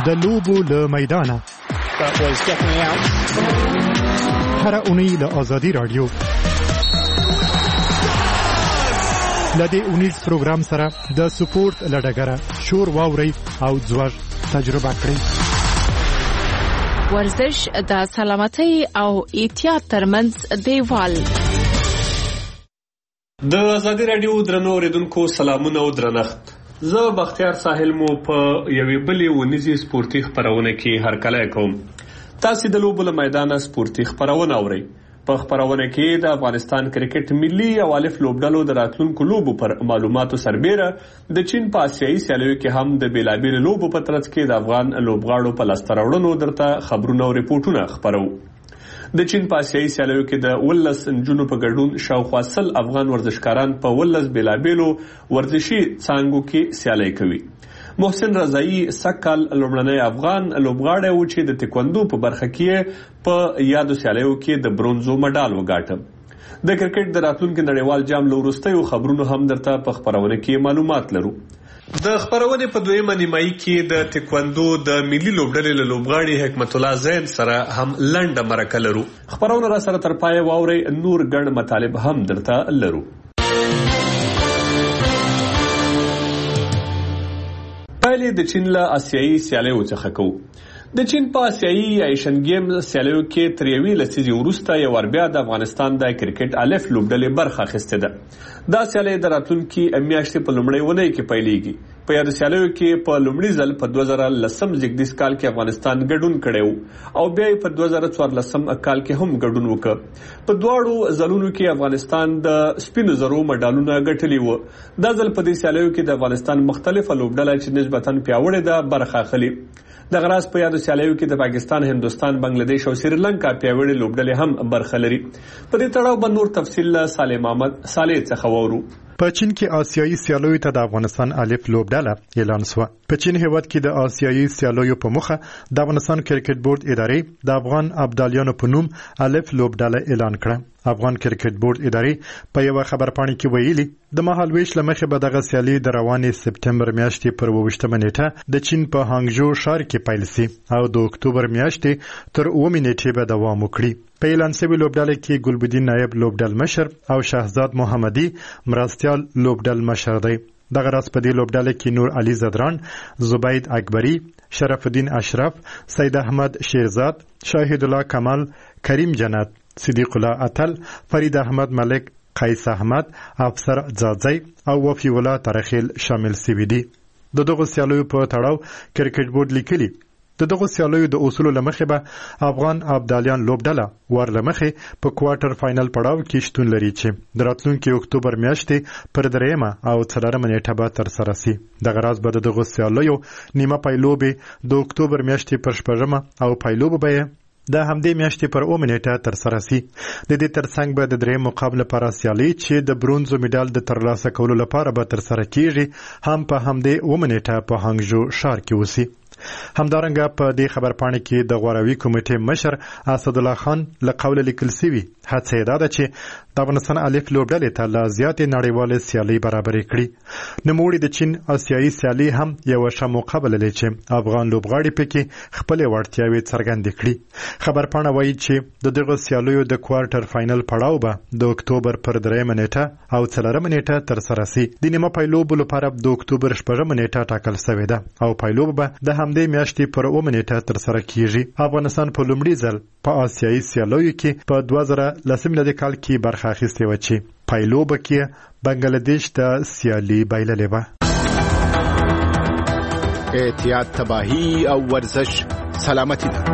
د لوبو له میدانه هر اونۍ له آزادي رادیو لدې اونیز پروګرام سره د سپورت لډګره شور واوري او ځوړ تجربه کړئ. ورزش د سلامتۍ او احتیاط ترمنځ دیوال. د آزادي رادیو درنو اوریدونکو سلامونه او درنښت. زه بختیار ساحل مو په یوې بلې ونیزي سپورتي خپرونه کې هرکلی کوم. تاسو د لوبو له میدانه سپورتي خپرونه اورئ. په خپرونه کې د افغانستان کرکټ ملي او الف لوبډلو د راتلونکو لوبو پر معلوماتو سربېره د چین په آسیایي سیالیو کې هم د بیلابیلو لوبو په ترڅ کې د افغان لوبغاړو په لاسته راوړنو درته خبرونه او ریپورټونه خپرو. د چین په آسیایي سیالیو کې د 19 نجونو په ګډون شاوخوا 100 افغان ورزشکاران په 19 بیلابیلو ورزشي څانګو کې سیالي کوي. محسن رضایی سکل لومړنی افغان لوبغاړی و چې د تکواندو په برخه کې په یادو سیالیو کې د برونزو مډال وګاټه. د کرکټ د راتلونکي نړیوال جام له وروستیو خبرونو هم درته په خپرونه کې معلومات لرو. د خبرونې په دویمه نیمایي کې د تکواندو د ملي لوبډلې له لوبغاړي حکمت الله زین سره هم لنډه مرکه لرو. خبرونه را سره تر پایه واورئ. نور ګڼ مطالب هم درته لرو. پایلې د چین له آسیایي سیالیو څخه کوو. د چین په آسیایي ایشن گیم سیالیو کې تر یوې لسیزې وروسته یو ور بیا د افغانستان د کرکټ الف لوبډلې برخه اخیستې ده. دا سیالي د راتلونکي میاشتې په لومړۍ اونۍ کې پیلېږي. په یاد سیالیو کې په لومړي ځل په 2010 زیږدیز کال کې افغانستان ګډون کړی او بیا په 2014 کال کې هم ګډون وکړ. په دواړو ځلونو کې افغانستان د سپینو زرو مډالونه ګټلي وو. دا ځل په دې سیالیو کې د افغانستان مختلفه لوبډله چې نسبتاً پیاوړې ده برخه اخلي. د غراس په یادو سیالیو کې د پاکستان، هندوستان، بنگلاديش او سریلانکا پیاوړې لوبډلې هم برخه لري. په دې تړاو به نور تفصیل صالح محمد صالح څخه وورو. په چین کې آسیایي سیالیو ته د افغانستان الف لوبډله اعلان شوه. په چین هیواد کې د آسیایي سیالیو په مخه د افغانستان کرکټ بورډ ادارې د افغان ابدالیانو په نوم الف لوبډله اعلان کړه. افغان کرکټ بورډ ادارې په یو خبرپاڼه کې ویلي د مهالويش لمخې به دغه سیالي د روانې سپټمبر میاشتې پر 28 نیټه د چین په هانګجو ښار کې پیل شي او د اکتوبر میاشتې تر 9 نیټې به دوام وکړي. په اعلان شوی لوبډله کې ګلبدین نایب لوبډل مشر او شهزاد محمدي مرستيال لوبډل مشر دی. دغه راس په دې لوبډله کې نور علي زدران، زبید اکبری، شرف الدین اشرف، سید احمد شیرزاد، شاهد الله کمال، کریم جنت، صدیق الله اتل، فرید احمد ملک، قیس احمد، افسر زازی او وفی الله ترخیل شامل سوي دي. دغه سیالیو په تړاو کرکټ بورډ لیکلي دغه سیالیو د اصول لمخې به افغان ابدالیان لوبډله ور لمخې په کوارټر فائنل پړاو کې شتون لري چې د راتلونکي اکتوبر میاشتې پر 3 او 4 نیټه به تر سره شي. دغه راز به دغه سیالیو نیمه پایلوبه د اکتوبر میاشتې پر 4 او پایلوبه به د همدې میاشتې پر 9 نیټه تر سره شي. د دې ترڅنګ به د 3 مقابله پر سیالي چې د برونزو میډال د ترلاسه کولو لپاره به تر سره کیږي هم په همدې 9 نیټه په هانګجو ښار کې وسی. همدارنګه په دې خبرپاڼه کې د غوراوي کمیټې مشر اسد الله خان له قوله لیکل شوی هڅه ده چې د افغانستان الف لوبډلې ته لا زیاتې نړیوالې سیالي برابرې کړي. نوموړي د چین آسیایي سیالي هم یو ښه مقابله لري چې افغان لوبغاړي پکې خپل وړتیاوې څرګندې کړي. خبرپاڼه وایي چې دغه سیالیو د کوارټر فائنل پړاو به د اکتوبر پر 3 نیټه او 4 نیټه تر سره شي. د نیمه پایلوب لپاره د اکتوبر 4 نیټه ټاکل شوې ده او پایلوب به د همدې میاشتې پر 9 نیټه تر سره کیږي. افغانستان په لومړي ځل په آسیایي سیالیو کې په 2010 کال کې برخه اخیستې و چې پایلوبه کې بنگلاديش د سیالي بایللې و. احتیاط، تباهی او ورزش سلامتی ده.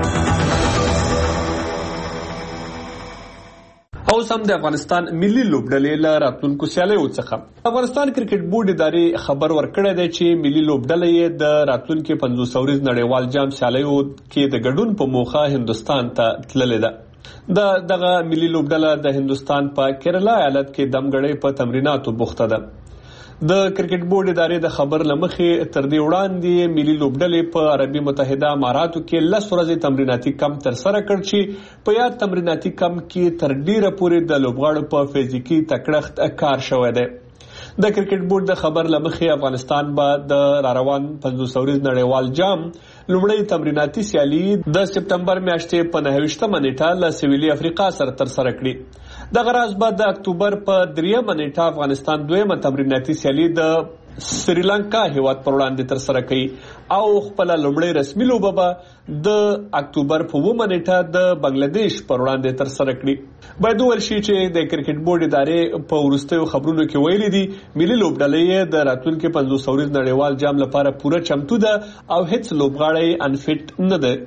او سم د افغانستان ملي لوبډلې له راتلونکو سیالیو څخه افغانستان کرکټ بورډ ادارې خبر ورکړی دی چې ملي لوبډله یې د راتلونکي 500 ورځ نړیوال جام سیالیو کې د ګډون په موخه هندستان ته تللې ده. دغه ملي لوبډله د هندستان په کیرلا ایالت کې دمګړې په تمریناتو بوخته ده. د کرکټ بورډ ادارې د خبر لمخې تر دې وړاندې ملي لوبډلې په عربي متحده اماراتو کې 10 ورځې تمریناتي کم تر سره کړ چې په یاد تمریناتي کم کې تر ډیره پورې د لوبغاړو په فزیکی تکړښت کار شوی دی. د کرکټ بورډ د خبر لمخې افغانستان به د راروان 500 ورځ نړیوال جام لومړی تمریناتي سیالي د سپتمبر میاشتې په 29 نیټه له سویلي افریقا سره ترسره کړي. د غراز بعد د اکتوبر په 3 نیټه افغانستان دویمه تمریناتي سیالي د سریلانکا هیواد پر وړاندې ترسره کړي او خپل لومړی رسمي لوبه به د اکتوبر په 9 نیټه د بنگلاديش پر وړاندې ترسره کړي. باید وویل شي چې د کرکټ بورډ ادارې په وروستیو خبرونو کې ویلي دي ملي لوبډلې د راتلونکي 500 ورځ نړیوال جام لپاره پوره چمتو ده او هیڅ لوبغاړی انفټ نه ده.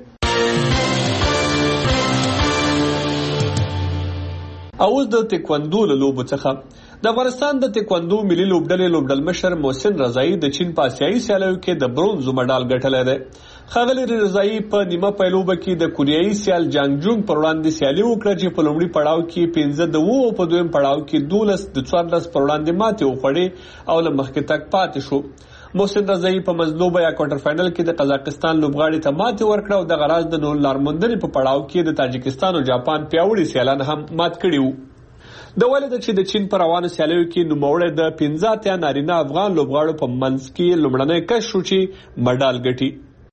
اوس د تکواندو له لوبو څخه د افغانستان د تکواندو ملي لوبډلې لوبډلمشر محسن رضایی د چین په آسیایي سیالیو کې د برونز مډال ګټلی دی. ښاغلی رضایی په نیمه پیلوبه کې د کوریایي سیال جانګ جونګ پر وړاندې سیالي وکړه چې په لومړي پړاو کې 15-2 او په دویم پړاو کې 12-14 پر وړاندې ماتې وخوړې او له مخکې تګ پاتې شو. محسن رضایی په مزلوبه یا کوارټر فائنل کې د قزاقستان لوبغاړي ته ماتې ورکړه او د غراز د لارموندنې په پړاو کې د تاجکستان او جاپان پیاوړي سیالان هم مات کړي وو. د ولې د چې د چین پر روانو سیالیو کې نوموړی د 15 نارینه افغان لوبغاړو په منځ کې لومړنی کس شو چې مډال ګټي.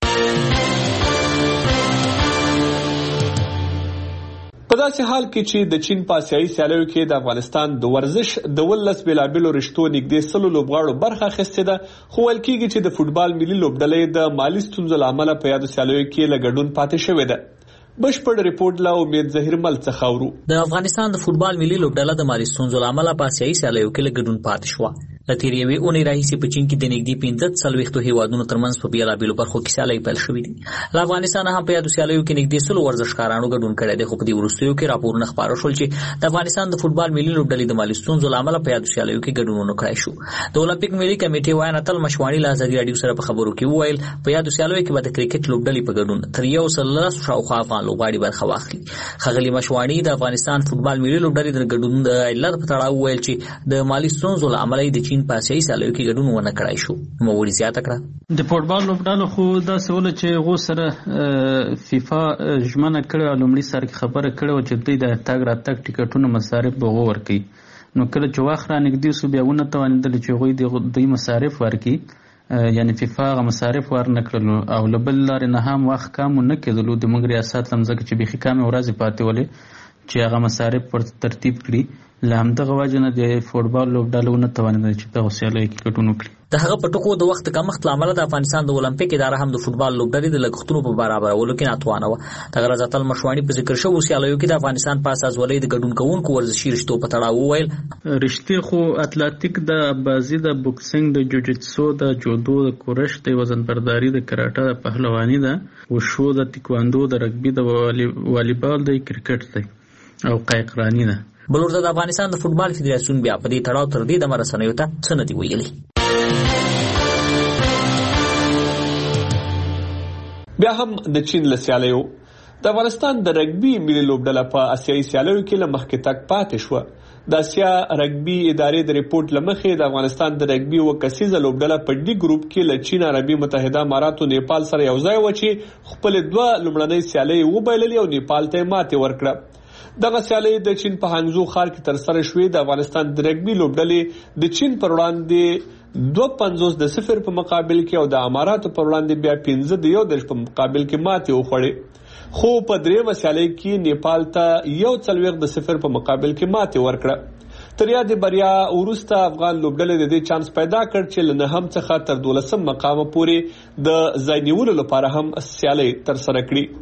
په داسې حال کې چې د چین په آسیایي سیالیو کې د افغانستان د ورزش د 12 بیلابیلو رشتو نږدې 100 لوبغاړو برخه اخیستې ده، خو ویل کېږي چې د فوټبال ملي لوبډلې د مالي ستونزو له امله په یادو سیالیو کې له ګډون پاتې شوې ده. بشپړ ریپورت لا امید ظهیر مل څخه اورو. د افغانستان د فوټبال ملي لوبډله د مالي ستونزو له امله په آسیایي سیالیو کې له ګډون پاتې شوه. له تېرې یوې اونۍ راهیسې په چین کې د نږدې 15 هیوادونو ترمنځ په بېلابېلو برخو کې سیالۍ پیل شوې دي. له افغانستانه هم په یادو سیالیو کې نږدې 100 ورزشکارانو ګډون کړی دی، خو په دې وروستیو کې راپورونه خپاره شول چې د افغانستان د فوټبال ملي لوبډلې د مالي ستونزو له امله په یادو سیالیو کې ګډون ونه کړی شو. د اولمپیک ملي کمیټې وایي اتل مشواڼي له ازادي راډیو سره په خبرو کې وویل په یادو سیالیو کې به د کرکټ لوبډلې په ګډون تر 110 شاوخوا افغان لوبغاړي برخه واخلي. ښاغلي مشواڼي د افغانستان فوټبال ملي لوبډلې د ګډون د علت په تړاو وویل چې د مالي ستونزو له امله د چین په آسیایي سیالیو کې ګډون ونه کړای شو. نوموړي زیاته کړه د فوټبال لوبډلو خو داسې ول چې غو سره فیفا ژمنه کړې او لومړي سر کې خبره کړې چې دوی د تاګ راتګ ټیکټونو مصارف به ورکړي. نو کله چې وخت را نږدې شو بیا ونه توانېدل چې هغوی دوی مصارف ورکړي، یعنی فیفا هغه مصارف ورنه کړلو او له بل لارې نه هم وخت کم نه کېدلو. د موږ ریاست له مځکه چې بیخي کمې ورځې پاتې ولې چې هغه مصارف ورته ترتیب کړي. له همدغه وجې نه د فوټبال لوبډلو ونه توانېدل چې دغه سیالیو کې ګډون وکړي. د هغه په ټکو د وخت کمښت له امله د افغانستان د اولمپیک اداره هم د فوټبال لوبډلې د لګښتونو په برابرولو کې ناتوانه وه. د غرض اتل مشواڼي په ذکر شوو سیالیو کې د افغانستان په اساسولۍ د ګډون کوونکو ورزشي رشتو په تړاو وویل رشتې خو اتلتیک، د بازي، د بوکسینګ، د جوجیتسو، د جودو، د کورش، د وزن برداري، د کراټه، د پهلواني، د وشو، د تکواندو، د رګبي، د والیبال، د کرکټ دی او قایقرانی ده. بل ورته د افغانستان د فوټبال فدراسیون بیا په دې تړاو تر دې د مرسنیو ته څه نه دي ویلي. بیا هم د چین له سیالیو د افغانستان د رګبي ملي لوبډله په آسیایي سیالیو کې له مخکې تګ پاتې شوه. د آسیا رګبي ادارې د ریپورت له مخې د افغانستان د رګبي و کسیزه لوبډله په ډي ګروپ کې له چین، عربي متحده امارات او نیپال سره یو ځای و چې خپل دوه لومړنۍ سیالۍ وبایللې او نیپال ته ماتې ورکړه. دغه سیالۍ د چین په هانګزو ښار کې ترسره شوې. د افغانستان د رګبي لوبډلې د چین پر وړاندې 2-50 په مقابل کې او د اماراتو پر وړاندې بیا 15-1 په مقابل کې ماتې وخوړې، خو په درېیمه سیالۍ کې نیپال ته 1-0 په مقابل کې ماتې ورکړه. تر یادې بریا وروسته افغان لوبډلې د دې چانس پیدا کړ چې له 9 څخه تر 12 مقام پورې د ځای نیولو لپاره هم سیالۍ ترسره کړي.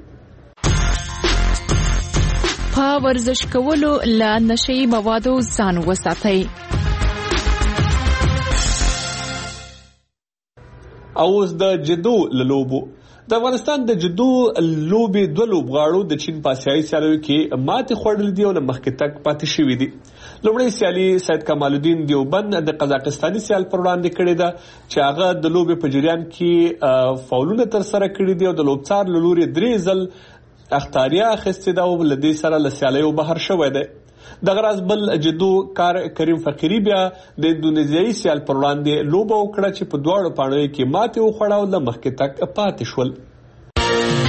په ورزش کولو له نشئی موادو ځان وساتئ. اوس د جدو لوبو د افغانستان د جدو لوبې 2 لوبغاړو د چین په آسیایي سیالیو کې ماتې خوړلې دي او له مخکې تګ پاتې شوي دي. لومړی سیالي سید کمال الدین دیوبند د قزاقستاني سیال پر وړاندې کړې ده چې هغه د لوبې په جریان کې فاولونه ترسره کړي دي او د لوبڅار له لوري 3 ځل اختاریه اخیستې ده او له دې سره له سیالیو بهر شوی دی. دغه راز بل جدو کار کریم فقیری بیا د اندونیزیایي سیال پر وړاندې لوبه وکړه چې په دواړو پاڼو کې ماتې وخوړه او له مخکې تګ پاتې شول.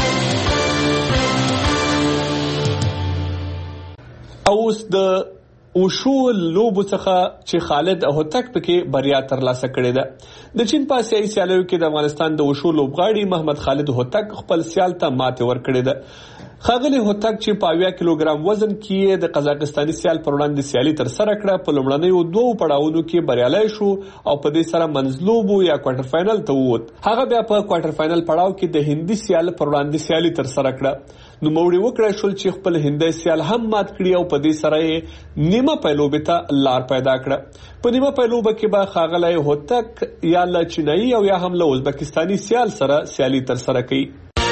اوس د وشو لوبو څخه چې خالد هوتک پکې بریا ترلاسه کړې ده. د چین په آسیایي سیالیو کې د افغانستان د وشو لوبغاړي محمد خالد هوتک خپل سیال ته ماته ورکړې ده. خاغلی هوتک چې په 80 کیلوګرام وزن کې د قزاقستاني سیال پر وړاندې سیالي تر سره کړه، په لومړنیو 2 پړاوونو کې بریالي شو او په دې سره منځلوبو یا کوارټر فائنل ته ووت. هغه بیا په کوارټر فائنل پړاو کې د هندي سیال پر وړاندې سیالي تر سره کړه. نو موړي وکړه شول چې خپل هندي سیال هم مات کړي او په دې سره یې نیمه پایلوبه ته لار پیدا کړه. په نیمه پایلوبه کې به خاغلی هوتک یا له چینایي او یا هم له ازبکستاني سیال سره سیالي تر سره کوي.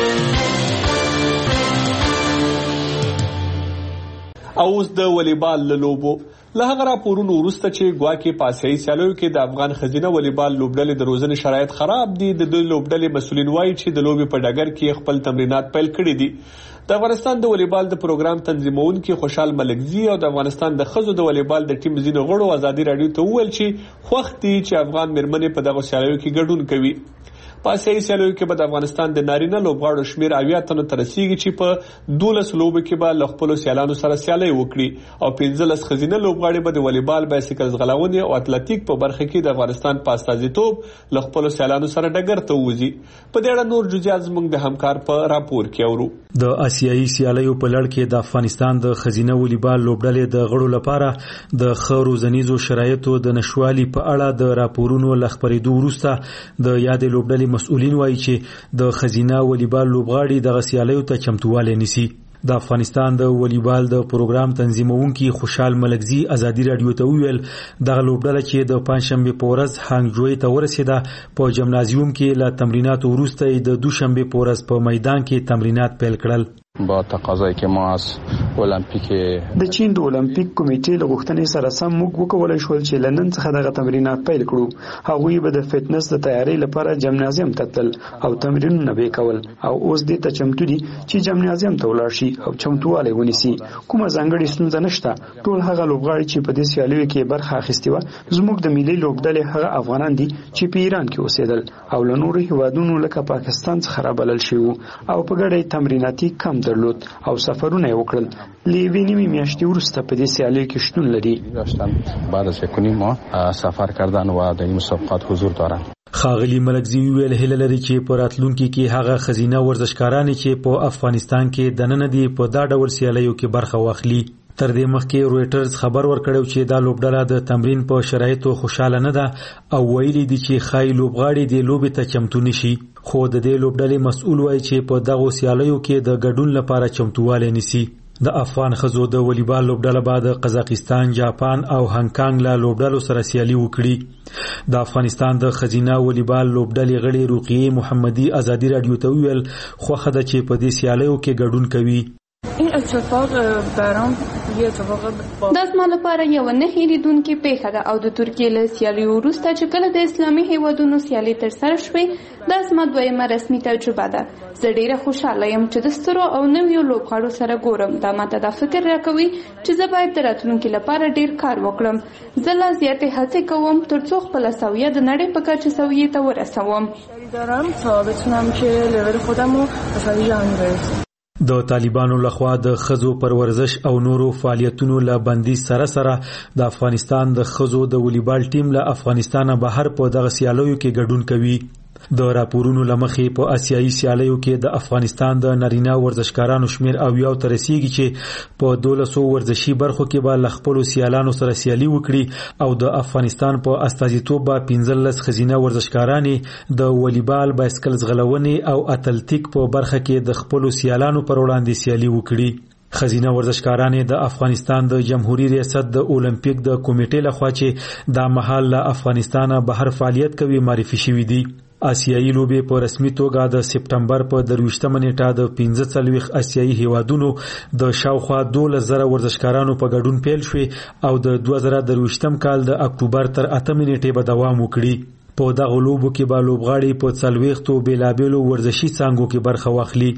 اوس د والیبال لوبو له هغه راپورونو وروسته چې ګواکې په آسیایي سیالیو کې د افغان ښځینه والیبال لوبډلې د روزنې شرایط خراب دي، د دوی لوبډلې مسؤلین وایي چې د لوبې په ډګر کې خپل تمرینات پیل کړي دي. د افغانستان د والیبال د پروګرام تنظیمونکي خوشحال ملکزی او د افغانستان د ښځو د والیبال د ټیم ځینو غړو ازادي رادیو ته وویل چې خوښ دي چې افغان میرمنې په دغه سیالیو کې ګډون کوي. په آسیایي سیالیو کې به د افغانستان د نارینه لوبغاړو شمیر 80 تنو ته رسیږي چې په 12 لوبو کې به له خپلو سیالانو سره سیالي وکړي او 15 ښځینه لوبغاړي به د والیبال، بایسیکل ځغلونې او اتلټیک په برخه کې د افغانستان په استازیتوب له خپلو سیالانو سره ډګر ته وځي. په دې اړه نور جزئیات زموږ د همکار په راپور کې اورو. د آسیایي سیالیو په لړ کې د افغانستان د ښځینه والیبال لوبډلې د غړو لپاره د ښه روزنیزو شرایطو د نشوالي په اړه د راپورونو له خپرېدو وروسته د یادې لوبډلې مسؤلین وایي چې د ښځینه والیبال لوبغاړي دغه سیالیو ته چمتووالی نیسي. د افغانستان د والیبال د پروګرام تنظیمونکي خوشحال ملکزی ازادي رادیو ته ویل دغه لوبډله چې د پنځشنبه په ورځ هانګجوی ته ورسېده په جمنازیوم کې له تمریناتو وروسته د دوشنبه په ورځ په میدان کې تمرینات پیل کړل. با تقاضایی که ما از المپیک د چین د المپیک کمیټې له غوښتنې سره سم موږ وکولای شول چې لندن څخه دغه تمرینات پیل کړو. هغوی به د فټنس د تیاری لپاره جمنازیم ته تلل او تمرینونه به کول او اوس دې ته چمتو دي چې جمنازیم ته ولاړ شي او چمتووالی ونیسي. کومه ځانګړې ستونزه نشته. ټول هغه لوبغاړي چې په دې سیالیو کې برخه اخیستې وه زموږ د ملي لوبډلې هغه افغانان دي چې په ایران کې اوسېدل او له نورو هیوادونو لکه پاکستان څخه رابلل شوي او په ګډه تمریناتي کم درلود او سفرونه یې وکړل. لیوی نیمه میاشتې وروسته په دې سیالیو کې شتون لري. داشتن بعد از 1.5 ماه سفر کردن و در این مسابقات حضور دارن. خاغلی ملکزی ویل هله لري چې په راتلونکي کې هغه ښځینه ورزشکاران چې په افغانستان کې دننه دي په دا ډول سیالیو کې برخه واخلي. تر دې مخکې رويټرز خبر ورکړو چې دا لوبډله د تمرین په شرایطو خوشاله نه ده او ویلي دي چې خای لوبغاړي د لوبې ته چمتو نشي. خو د دې لوبډلې مسؤل وایي چې په دغه سیالیو کې د ګډون لپاره چمتووالی نیسي. د افغان ښځو د والیبال لوبډله بعد قزاقستان، جاپان او هانګ کانګ له لوبډلو سره سیالي وکړي. د افغانستان د ښځینه والیبال لوبډلې غړي رقیه محمدي ازادي رادیو ته ویل خوښه ده چې په دې سیالیو کې ګډون کوي. این اتفاق برام یه اتفاق دا زما لپاره یو نه هېریدونکې پیښه ده او د ترکیې له سیالۍ وروسته چې کله د اسلامي هیوادونو سیالۍ ترسره شوې دا زما دویمه رسمي تجربه ده. زه ډیره خوشحاله یم چې د سترو او نویو لوبغاړو سره ګورم. دا ماته دا فکر راکوي چې زه باید د راتلونکي لپاره ډیر کار وکړم. زه لا زیاتې هڅې کوم ترڅو خپله سویه د نړۍ په کچه سویې ته ورسوم. دارم تا بتونم که لول خودم رو به سویه جهانی برسونم. د طالبانو لخوا د ښځو پر ورزش او نورو فعالیتونو له بندیز سره سره د افغانستان د ښځو د والیبال ټیم له افغانستانه بهر په دغه سیالیو کې ګډون کوي. د راپورونو لمخې په آسیایي سیالیو کې د افغانستان د نارینه ورزشکارانو شمیر او یو تر رسیږي چې په 1200 ورزشي برخو کې به له خپلو سیالانو سره سیالي وکړي او د افغانستان په استازیتوب به 15 ښځینه ورزشکارانې د والیبال، بایسکل ځغلونې او اتلټیک په برخه کې د خپلو سیالانو پر وړاندې سیالي وکړي. ښځینه ورزشکارانې د افغانستان د جمهوریت ریاست د اولمپیک د کمیټې لخوا چې دا مهال له افغانستانه بهر فعالیت کوي معرفي شوي دي. آسیایي لوبې په رسمي توګه د سپټمبر په 23 نیټه د 15 آسیایي هیوادونو د شاوخوا 12,000 ورزشکارانو په ګډون پیل شوې او د 2023 کال د اکتوبر تر 8 نیټې به دوام وکړي. په دغه لوبو کې به لوبغاړي په 40 بیلابیلو ورزشي څانګو کې برخه واخلي.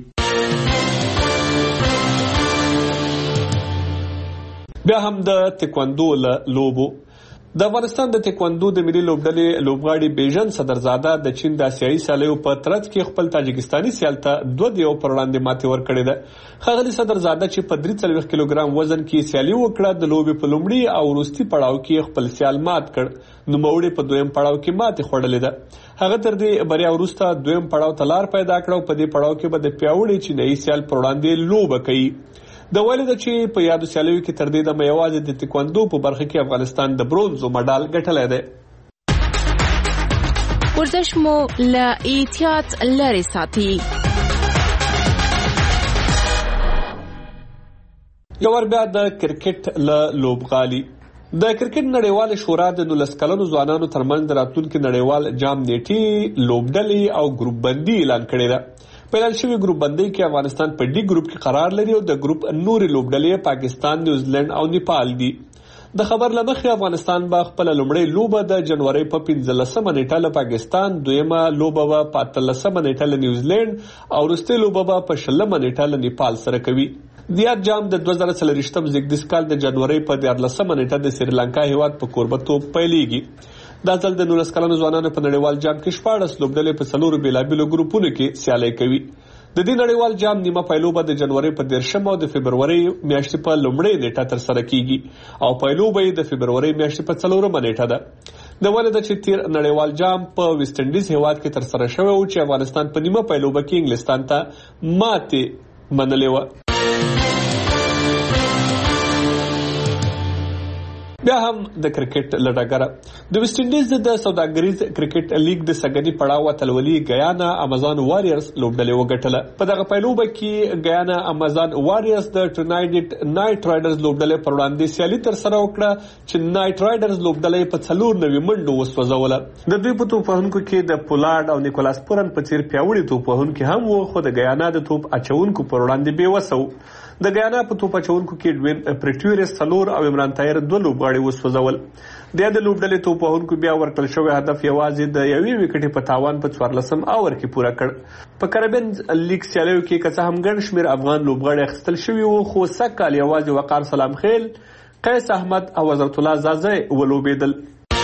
بیا هم د تکواندو لوبو د افغانستان د تکواندو د ملي لوبډلې لوبغاړي بیژن صدرزاده د چین د آسیایي سیالیو په ترڅ کې خپل تاجکستاني سیال ته 2-0 پر وړاندې ماتې ورکړې ده. ښاغلي صدرزاده چې په 43 کیلوګرام وزن کې سیالي وکړه د لوبې په لومړي او وروستي پړاو کې خپل سیال مات کړ، نوموړي په دویم پړاو کې ماتې خوړلې ده. هغه تر دې بریا وروسته دویم پړاو ته لار پیدا کړه او په دې پړاو کې به د پیاوړي چینایي سیال پر وړاندې لوبه کوي. د ویلي ده چې په یادو سیالیو کې تر دې دمه یوازې د تکواندو په برخه کې افغانستان د برونزو مډال ګټلی دی. ورزش مو له احتیاط لرې ساتي. یو ور بیا د کرکټ له لوبغالي. د کرکټ نړیوال شورا د 19 کلنو ځوانانو ترمنځ د راتلونکي نړیوال جام نیټې لوبډلې او ګروپ بندي اعلان کړې ده. په اعلان شوي ګروپ بندۍ کې افغانستان په ډي ګروپ کې قرار لري او د ګروپ نورې لوبډلې پاکستان، نیوزیلند او نیپال دي. د خبر له مخې افغانستان به خپل لومړی لوبه د جنوري په 15 نیټه له پاکستان، دویمه لوبه به په 13 نیټه له نیوزیلند او وروستۍ لوبه به په 16 نیټه له نیپال سره کوي. د یاد جام د 2023 زیږدیز کال د جنوري په 14 نیټه د سریلانکا هیواد په کوربتوب پیلېږي. دا ځل د 19 کلنو ځوانانو په نړیوال جام کې 14 لوبډلې په 4 بیلابیلو ګروپونو کې سیالي کوي. د دې نړیوال جام نیمه پایلوبه د جنوري په 13 او د فبروري میاشتې په لومړۍ نیټه تر سره کیږي او پایلوبه د فبروري میاشتې په 4 نیټه ده. د ولې د چې تیر نړیوال جام په ویسټ انډیز هیواد کې تر سره شوی او چې افغانستان په نیمه پایلوبه کې انګلستان ته ماتې منلې و. بیا هم د کرکټ لډاګره د ویسټ انډیز د سوداګریز کرکټ لیګ د سګنی پړاو اتلولي ګیانا امازون واريرز لوبډلې وګټله. په دغه پایلوبه کې ګیانا امازون واريرز د ټرینایډ نایټ رایډرز لوبډلې پر وړاندې سیالي تر سره وکړه چې نایټ رایډرز لوبډلې په 4 منډو وسوځوله. د دوی په توپ وهونکو کې د پولارد او نیکولاس پورن په څیر پیاوړي توپ وهونکي هم وو، خو د ګیانا د توپ اچونکو پر وړاندې بې وسو. د ګیانا په توپ اچونکو کې ډوین پریټیورس 4 او عمران طاهر 2 لوبغاړي وسوځول. د لوبډلې توپ وهونکو بیا ورکړل شوی هدف یوازې د یوې وکټې په تاوان په 14 اوور کې پوره کړ. په کریبین لیګ سیالیو کې که څه هم ګڼ شمېر افغان لوبغاړي اخیستل شوي وو، خو سږکال یوازې وقار سلام خیل، قیس احمد او حضرت الله زازی ولوبېدل.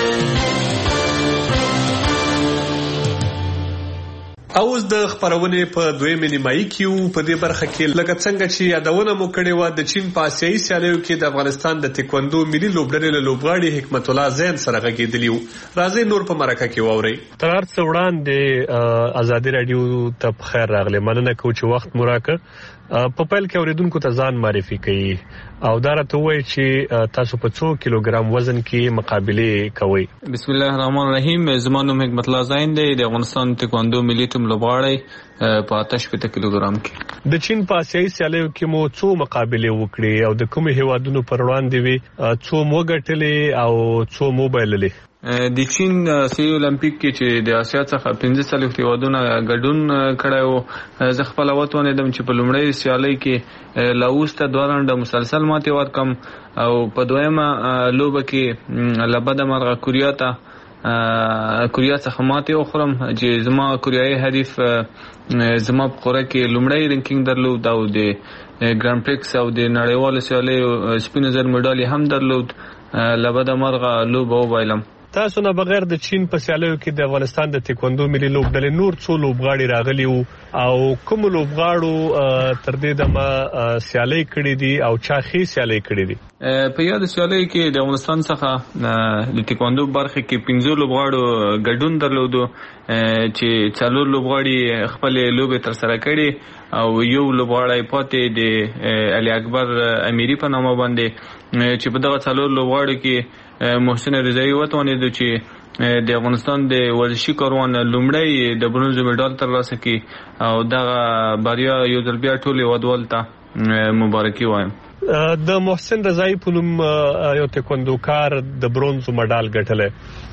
اوس د خبرونه په دویمه نیمایي کې په دې برخه کې لکه څنګه چې یادونه مو کړې و د چین په آسیایي سیالیو کې د افغانستان د تکواندو ملي لوبډلې له لوبغاړي حکمت الله زین سره غږېدلی وو. راځي نور په مرکه کې واورئ. تر هر څه وړاندې ازادي رادیو ته په خیر راغلی. مننه کوم چې وخت مو راکړ. په پیل کې اوریدونکو ته ځان معرفي کړئ او دا راته وایي چې تاسو په څو کیلوګرام وزن کې مقابله کوئ. بسم الله الرحمن الرحیم. زما نوم حکمت الله زین دی، د افغانستان تکواندو ملي ټیم لوبغاړی په 58 کیلوګرام کې. د چین په آسیایي سیالیو کې مو څو مقابله وکړې او د کوم هیوادونو پر وړاندې وي؟ څو مو ګټلې او څو مو بایللې؟ د چین آسیایي اولمپیک کې چې د آسیا څخه 15 هیوادونه ګډون کړی و، زه خپله وتوانېدم چې په لومړۍ سیالۍ کې لاوس ته 2 رنډه مسلسل ماتې ورکړم او په دویمه لوبه کې له بده مرغه کوریا څخه ماتې وخورم چې زما کوریایي حریف زما په قوره کې لومړی رینکینګ درلود او د ګران پریکس او د نړیوالو سیالیو سپینو زر مډال هم درلود. له بده مرغه لوبه وبایلم. تاسو نه بغیر د چین په سیالیو کې د افغانستان د تکواندو ملي لوبډلې نور څو لوبغاړي راغلي وو او کوم لوبغاړو تر دې دمه سیالي کړې دي او چا ښې سیالي کړې دي؟ په یاد سیالي کې د افغانستان څخه د تکواندو برخه کې 15 لوبغاړو ګډون درلودو چې 4 لوبغاړي خپل لوبې تر سره کړې او یو لوبغاړی پاتې د علي اکبر امیری په نامه باندې چې په دغه 4 لوبغاړو کې محسن رضایی وتوانېد چې د افغانستان د ورزشي کاروان لومړی د برونز مډال ترلاسه کړي او دغه بریا یو ځل بیا ټول هیوادوالو ته مبارکي وایم. د محسن رضایی په نوم یو تکواندوکار د برونز مډال ګټلی،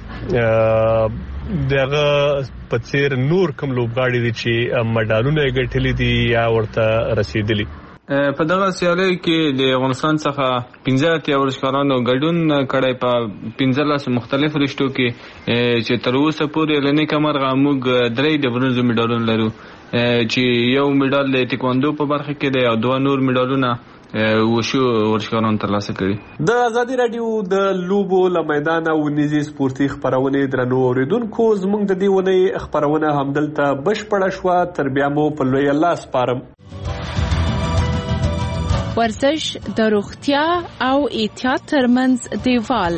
دغه په څیر نور کوم لوبغاړي دي چې مډالونه یې ګټلي دي یا ورته رسیدلي؟ په دغه سیالیو کې د افغانستان څخه 15 ورزشکارانو ګډون کړی په 15 مختلف رشتو کې چې تر اوسه پورې لنې کمرغه موږ 3 د برونز مډالونه لرو چې یو مډال د تکواندو په برخه کې دی او 2 نور مډالونه وشو ورزشکارانو ترلاسه کړي. د ازادي رادیو د لوبو له میدانه ونیزي سپورتي خپرونې درنو اوریدونکو زموږ د دې ونې خپرونه همدلته بشپړه شوه. تر بیا مو په لوی الله سپارم. ورزش د روغتیا او احتیاط ترمنځ دیوال.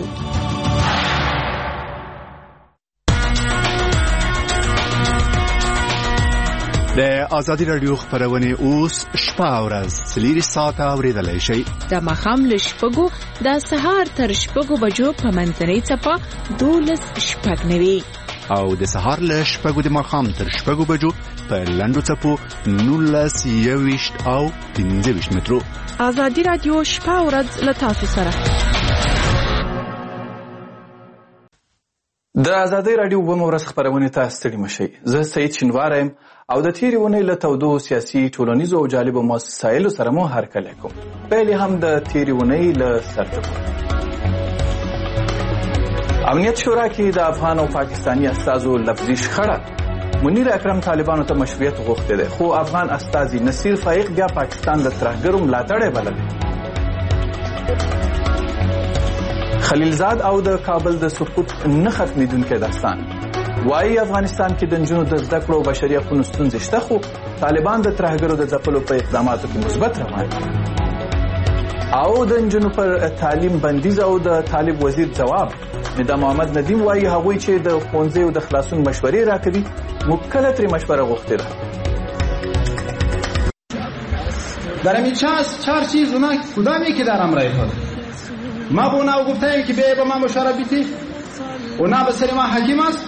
د ازادي رادیو خبرونه اوس شپه او ورځ 3 ساعته اوریدلای شئ. د ماښام له شپږو د سهار تر شپږو بجو په منځنۍ څپه 12:09 او د سهار له شپږو د ماښام تر شپږو بجو په لنډو څپو 19:20 او 15 مترو. ازادي رادیو شپه او ورځ له تاسو سره. د ازادي رادیو ورځ خبرونه ته ستړي مشئ. زه سید شینوار یم او د تیرې ونې له تودو سیاسي ټولنیزو او جالبو مسایلو سره مو هرکلی کوم. پیل هم د تیرې ونې له سرټکو. امنیت شورا کې د افغان او پاکستاني استازو لفظي شخړه. منیر اکرم طالبانو ته مشروعیت غوښتی دی خو افغان استازي نصیر فائق بیا پاکستان د ترهګرو ملاتړی بللی. خلیلزاد او د کابل د سقوط نه ختمېدونکی داستان. وايي افغانستان کې د نجونو د زده کړو او بشري حقوقو ستونزې شته خو طالبان د ترهګرو د ځپلو په اقداماتو کې مثبت روان دي. او د نجونو پر تعلیم بندیز او د طالب وزیر جواب. ندا محمد ندیم وايي هغوی چې د ښوونځیو د خلاصون مشورې راکوي موږ کله ترې مشوره غوښتې ده. در همین چهار چیز اونا کدامی که در امرای خود ما به اونا گفتیم که بیایی با ما مشوره بیتی اونا به سر ما حکیم است.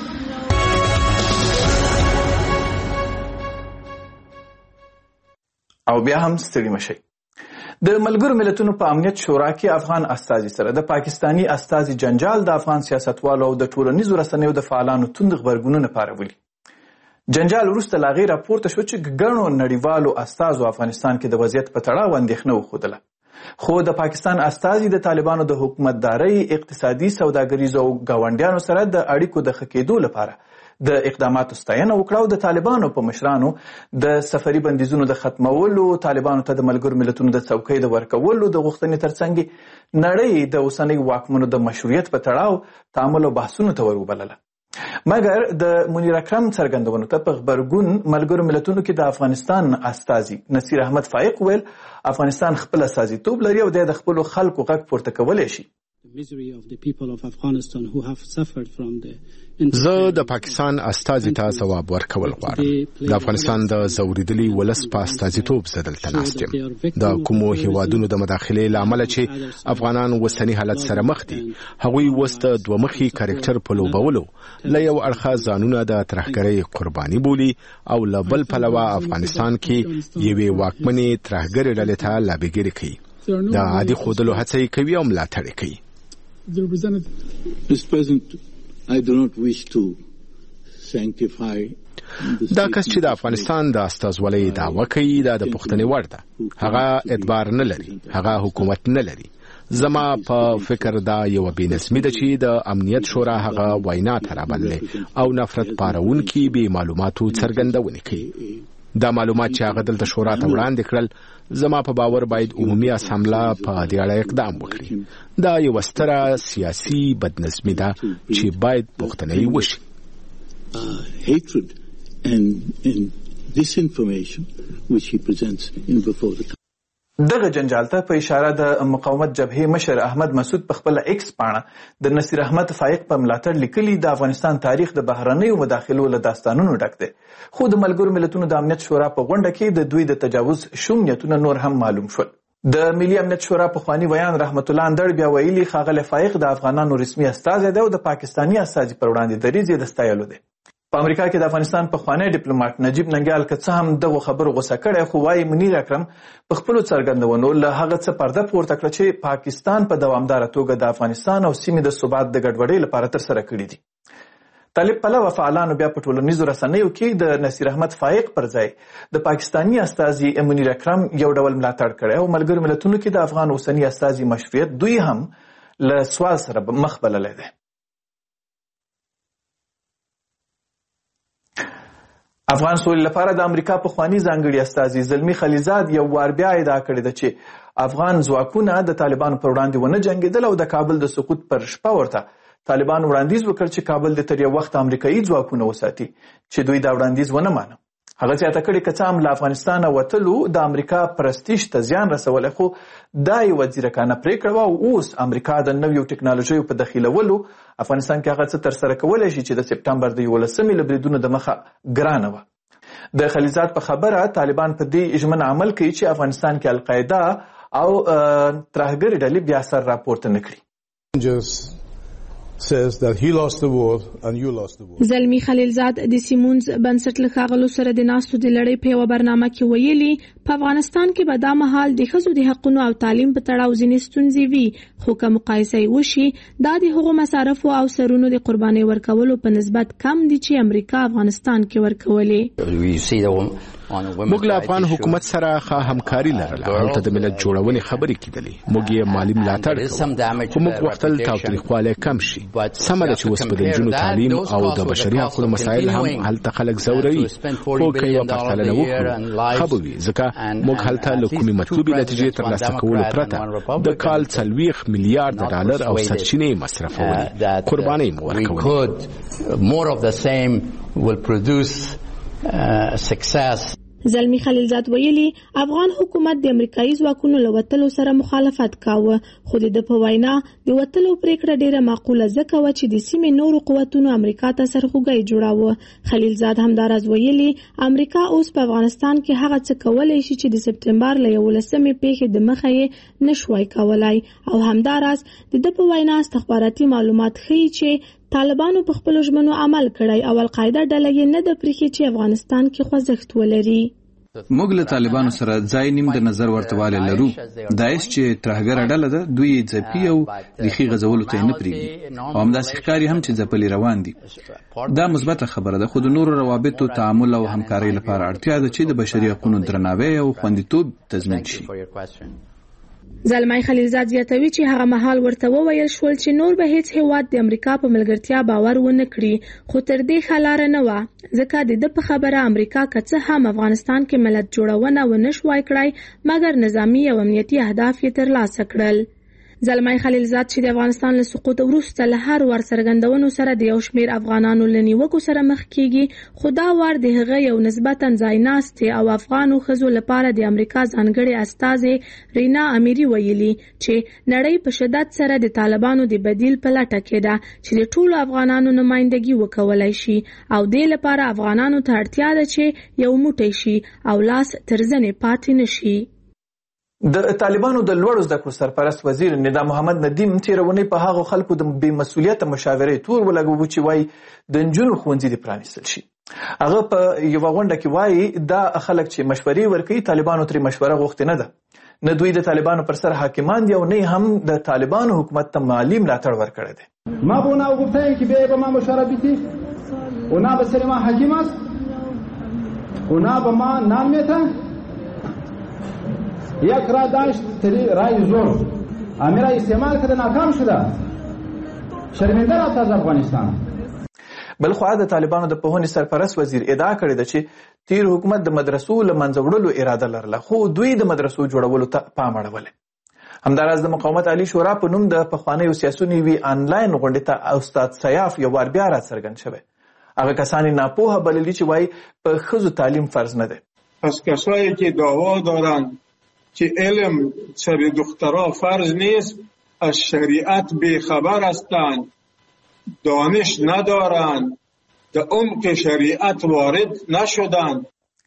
او بیا هم ستړي مشئ. د ملګرو ملتونو په امنیت شورا کې افغان استازي سره د پاکستانی استازي جنجال د افغان سیاستوالو او د ټولنیزو رسنیو د فعالانو توند غبرګونونه پارولي. جنجال وروسته لا غیر راپورته شو چې ګڼو نړیوالو استازو افغانستان کې د وضعیت په تړاو اندېښنه وښودله. خو د پاکستان استازي د طالبانو د حکومتدارۍ اقتصادي سوداګریزو او ګاونډیانو سره د اړیکو د ښه کېدو لپاره د اقداماتو ستاینه وکړه او د طالبانو په مشرانو د سفري بندیزونو د ختمولو، طالبانو ته د ملګرو ملتونو د څوکۍ د ورکولو د غوښتنې ترڅنګ نړۍ د اوسنۍ واکمنو د مشروعیت په تړاو تعامل او بحثونو ته وروبلله. مګر د منیر اکرم څرګندونو ته په غبرګون ملګرو ملتونو کې د افغانستان استازي نصیر احمد فائق ویل افغانستان خپل استازیتوب لري او د خپلو خلکو غږ پورته کولی شي. زه د پاکستان استازي ته ځواب ورکول غواړم. د افغانستان د زوریدلي ولس په استازیتوب زه دلته ناست یم. د کومو هیوادونو د مداخلې له امله چې افغانان اوسني حالت سره مخ دي هغوی اوس د دومخي کرکټر په لوبولو له یو اړخه ځانونه د ترهګرۍ قرباني بولي او له بل پلوه افغانستان کې یوې واکمنې ترهګرې ډلې ته لابهګیري کوي. د عادي ښودلو هڅه یې کوي او ملاتړ یې کوي. I do not wish to sanctify دا کس چې د افغانستان د استازولۍ دعوه کوي دا د پوښتنې وړ ده. هغه اعتبار نه لري، هغه حکومت نه لري. زما په فکر دا یو بېنظمي ده چې د امنیت شورا هغه وینا ته رابللې او نفرت پارونکي بې معلوماتو څرګندونې کوي. دا معلومات چې هغه دلته شورا ته وړاندې کړل زما په باور باید عمومي اسامبله په دې اړه اقدام وکړي. دا یو ستره سیاسي بدنظمي ده چې باید پوښتنه یې وشي. hatred and disinformation which he presents in before the دغه جنجال ته په اشاره د مقاومت جبهې مشر احمد مسعود په خپل ایکس پاڼه د نصیر احمد فائق په ملاتړ لیکلي د افغانستان تاریخ د بهرنیو مداخلو له داستانونو ډک دی. خو د ملګرو ملتونو د امنیت شورا په غونډه کې د دوی د تجاوز شوم نیتونه نور هم معلوم شول. د ملي امنیت شورا پخوانی ویان رحمت الله اندړ بیا ویلي ښاغلی فائق د افغانانو رسمي استازی دی او د پاکستاني استازي پر وړاندې دریځ یې د ستایلو دی. په امریکا کې د افغانستان پخوانی ډیپلوماټ نجیب ننګیال که څه هم دغو خبرو غوسه کړی خو وایي منیر اکرم په خپلو څرګندونو له هغه څه پرده پورته کړه چې پاکستان په دوامداره توګه د افغانستان او سیمې د ثبات د ګډوډۍ لپاره ترسره کړي دي. طالب پلوه فعالانو بیا په ټولنیزو رسنیو کې د نصیر احمد فائق پر ځای د پاکستاني استازي منیر اکرم یو ډول ملاتړ کړی او ملګرو ملتونو کې د افغان اوسني استازي مشروعیت دوی هم له سوال سره مخ بللی دی. افغان سولې لپاره د امریکا پخوانی ځانګړي استازي زلمی خلیلزاد یو وار بیا ادعا کړې ده چې افغان ځواکونه د طالبانو پر وړاندې ونه جنګېدل او د کابل د سقوط پر شپه ورته طالبان وړاندیز وکړ چې کابل د تر یو وخت امریکایي ځواکونه وساتي چې دوی دا وړاندیز ونه مانه. هغه زیاته کړې که څه هم له افغانستانه وتلو د امریکا پرستیژ ته زیان رسولی، خو دا یوه ځیرکانه پرېکړه وه او اوس امریکا د نویو ټکنالوژیو په دخیلولو افغانستان کې هغه څه ترسره کولی شي چې د سپټمبر د 11 له بریدونو د مخه ګرانه وه. د خلیلزاد په خبره طالبان په دې ژمنه عمل کوي چې افغانستان کې القاعده او ترهګرې ډلې بیا سر راپورته نه کړي. says that he lost the war and you lost the war. زلمی خلیلزاد د سیمونز بنسټ له ښاغلو سره د ناستو د لړۍ په یوه برنامه کې ویلي په افغانستان کې به دا مهال د ښځو د حقونو او تعلیم په تړاو ځینې ستونزې وي، خو که مقایسه یې وشي دا د هغو مصارفو او سرونو د قربانۍ ورکولو په نسبت کم دي چې امریکا افغانستان کې ورکولې. موږ له افغان حکومت سره ښه همکاري لرله، هلته د ملت جوړونې خبرې کېدلې، موږ یې مالي ملاتړ کوو، خو موږ غوښتل تاوتریخوالی کم شي. سمه ده چې اوس به د نجونو تعلیم او د بشري حقونو مسایل هم هلته خلک ځوروي، خو که یوه پرتلنه وکړو ښه به وي، ځکه موږ هلته له کومې مطلوبې نتیجې ترلاسه کولو پرته د کال 40 میلیارډ ډالر او سرچینې مصرفولې، قربانۍ مو ورکولې. زلمی خلیلزاد ویلي افغان حکومت د امریکایي ځواکونو له وتلو سره مخالفت کاوه، خو د په وینا د وتلو پریکړه ډیره معقوله ځکه وه چې د سیمې نورو قوتونو امریکا ته سرخوږی جوړاوه. خلیلزاد همداراز ویلي امریکا اوس په افغانستان کې هغه څه کولی شي چې د سپټمبر له 11 پیښې د مخه یې نشوای کولای، او همداراز د په وینا استخباراتي معلومات ښیي چې طالبانو په خپلو ژمنو عمل کړی او القاعده ډله یې نه ده پرېښې چې افغانستان کې خوځښت ولري. موږ له طالبانو سره ځای نیم د نظر ورتوالی لرو. داعش چې ترهګره ډله ده دوی یې ځپي او ریښې غځولو ته یې نه پرېږدي او همداسې ښکاري هم چې ځپلي روان دي. دا مثبته خبره ده، خو د نورو روابطو تعامل او همکارۍ لپاره اړتیا ده چې د بشري حقونو درناوی او خوندیتوب تضمین شي. زلمی خلیلزاد زیاتوي چې هغه مهال ورته وویل شول چې نور به هیڅ هیواد د امریکا په ملګرتیا باور ونه کړي، خو تر دې ښه لاره نه وه، ځکه د ده په خبره امریکا که څه هم افغانستان کې ملت جوړونه ونه شوای کړای مګر نظامي او امنیتي اهداف یې ترلاسه کړل. زلمی خلیلزاد چې د افغانستان له سقوط وروسته له هر وار څرګندونو سره د یو شمېر افغانانو له نیوکو سره مخ کیږي، خو دا وار د هغه یو نسبتا ځایناستې او افغانو ښځو لپاره د امریکا ځانګړې استازې رینا امیري ویلي چې نړۍ په شدت سره د طالبانو د بدیل په لټه کې ده چې د ټولو افغانانو نمایندګي وکولای شي او دې لپاره افغانانو ته اړتیا ده چې یو موټی شي او لاس تر زنې پاتې نشي. د طالبانو د لوړو زده کړو سرپرست وزیر ندا محمد ندیم تېره اونۍ په هغو خلکو د بې مسؤلیته مشاورې تور ولګوو چې وایي د نجونو ښوونځي دې پرانیستل شي. هغه په یوه غونډه کې وایي دا خلک چې مشورې ورکوي طالبانو ترې مشوره غوښتې نه ده، نه دوی د طالبانو پر سر حاکمان دي او نه هم د طالبانو حکومت ته مالی ملاتړ ورکړی دی. ما به اونا گفتیم که بیای به ما مشوره بیتی، اونا به سر ما حکیم است، اونا به ما نام میته، یک را داشت رای زور امیر استعمال کرده ناکام شده، شرمنده رفت از افغانستان. بلخوا د طالبانو د پوهنې سرپرست وزیر ادعا کړې ده چې تیر حکومت د مدرسو له منځه وړلو اراده لرله، خو دوی د مدرسو جوړولو ته پام اړولی. همداراز د مقاومت عالي شورا په نوم د پخوانیو سیاسونو یوې آنلاین غونډې ته استاد سیاف یو وار بیا راڅرګند شوی. هغه کسان یې ناپوهه بللي چې وایي په ښځو تعلیم فرض نه دی. پس کسایی که دعوا دارند که علم سر دخترها فرض نیست از شریعت بیخبر هستند، دانش ندارند، در عمق شریعت وارد نشدند.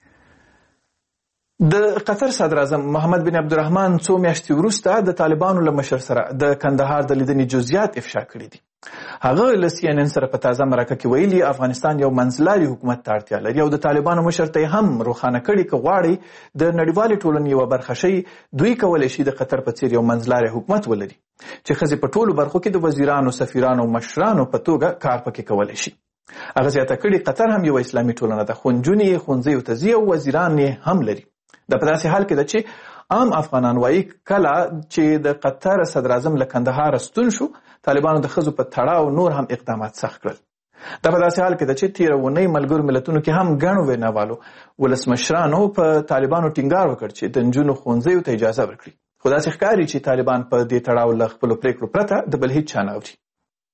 د قطر صدر اعظم محمد بن عبدالرحمن څو میاشتې وروسته د طالبانو له مشر سره د کندهار د لیدنې جزئیات افشا کړي دي. هغه له CNN سره په تازه مرکه کې ویلي افغانستان یو منځلاري حکومت ته اړتیا لري او د طالبانو مشر ته هم روښانه کړي که غواړي د نړیوالې ټولنې یوه برخه شي دوی کولی شي د قطر په څیر یو منځلاري حکومت ولري چې ښځې په ټولو برخو کې د وزیرانو، سفیرانو، مشرانو په توګه کار پکې کولی شي. هغه زیاته کړي قطر هم یو اسلامي ټولنه ده، خو نجونې یې ښوونځیو ته ځي او وزیران یې هم لري. دا په داسې حال کې ده چې عام افغانان وایي کله چې د قطر صدر اعظم له کندهار ستون شو طالبانو د ښځو په تړاو نور هم اقدامات سخت کړل. دا په داسې حال کې ده چې تېره اونۍ ملګرو ملتونو کې هم ګڼو ویناوالو ولسمشرانو په طالبانو ټینګار وکړ چې د نجونو ښوونځیو ته اجازه ورکړي، خو داسې ښکاري چې طالبان په دې تړاو له خپلو پرېکړو پرته د بل هېڅ چا نه اوري.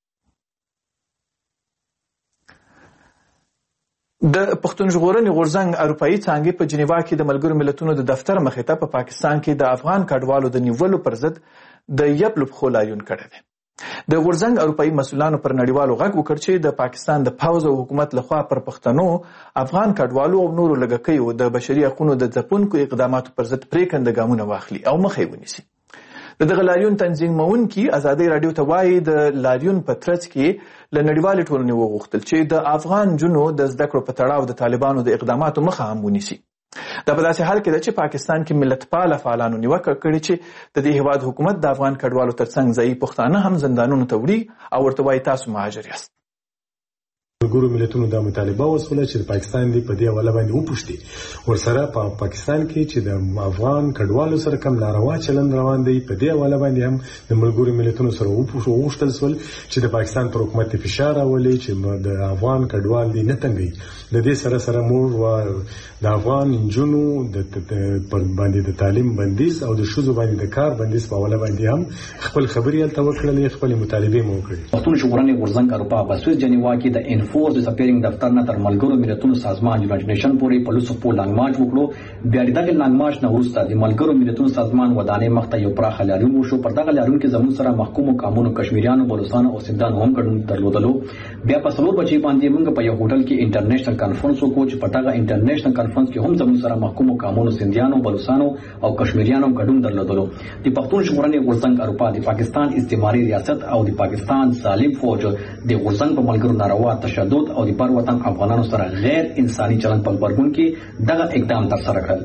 د پښتون ژغورنې غورځنګ اروپایي څانګې په جنیوا کې د ملګرو ملتونو د دفتر مخې ته په پاکستان کې د افغان کډوالو د نیولو پر ضد د یپلو پښو لاریون کړی دی. د غورځنګ اروپایي مسؤلانو پر نړیوالو غږ وکړ چې د پاکستان د پوځ او حکومت لخوا پر پښتنو، افغان کډوالو او نورو لږکیو د بشري حقونو د ځپونکو اقداماتو پر ضد پرېکنده ګامونه واخلي او مخه یې ونیسي. د دغه لاریون تنظیمونکي ازادۍ راډیو ته وایي د لاریون په ترڅ کې له نړیوالې ټولنې وغوښتل چې د افغان نجونو د زده کړو په تړاو د طالبانو د اقداماتو مخه هم ونیسي. دا په داسې حال کې ده چې پاکستان کې ملتپاله فعالانو نیوکه کړې چې د دې هېواد حکومت د افغان کډوالو ترڅنګ ځایي پښتانه هم زندانونو ته وړي او ورته وایي تاسو مهاجر یاست. ملګرو ملتونو دا مطالبه وسوله چې پاکستان دی په دې حواله باندې وپوښتي ورسره په پاکستان کې چې د افغان کډوالو سره کوم ناروا چلند روان دی، په دې حواله باندې هم د ملګرو ملتونو سره وغوښتل شول چې د پاکستان پر حکومت فشار راولي چې د افغان کډوال دی نه تنګي. د دې سره سره موږ د افغان نجونو پر باندې د تعلیم بندیز او د ښځو باندې د کار بندیز په حواله باندې هم خپل خبرې هلته وکړلې، خپلې مطالبې مو وکړې. پښتون ژغورنې غورځنګ اروپا په سویس جنیوا کې د فورس ډسپیرینګ دفتر نه تر ملګرو ملتونو سازمان یونایټډ نیشن پورې په لوسو په لانګ مارچ وکړو. بیا دغه لانګ مارچ نه وروسته د ملګرو ملتونو سازمان ودانې مخته یو پراخ لاریون وشو. پر دغه لاریون کې زموږ سره محکومو قانونو کشمیریانو، بلوچستانو او سندانو هم ګډون درلودلو. بیا په 4 بجې باندې موږ په یو هوټل کې انټرنیشنل کانفرنس وکړو چې په دغه انټرنیشنل کانفرنس کې هم زموږ سره محکومو قانونو سندانو، بلوچستانو او کشمیریانو ګډون درلودلو. د پښتون ژغورنې غورځنګ اروپا د پاکستان استعماري ریاست او د پاکستان ظالم فوج د غورځنګ په ملګرو ناروا تشدد او د بر وطن افغانانو سره غیر انساني چلند په غبرګون کې دغه اقدام ترسره کړل.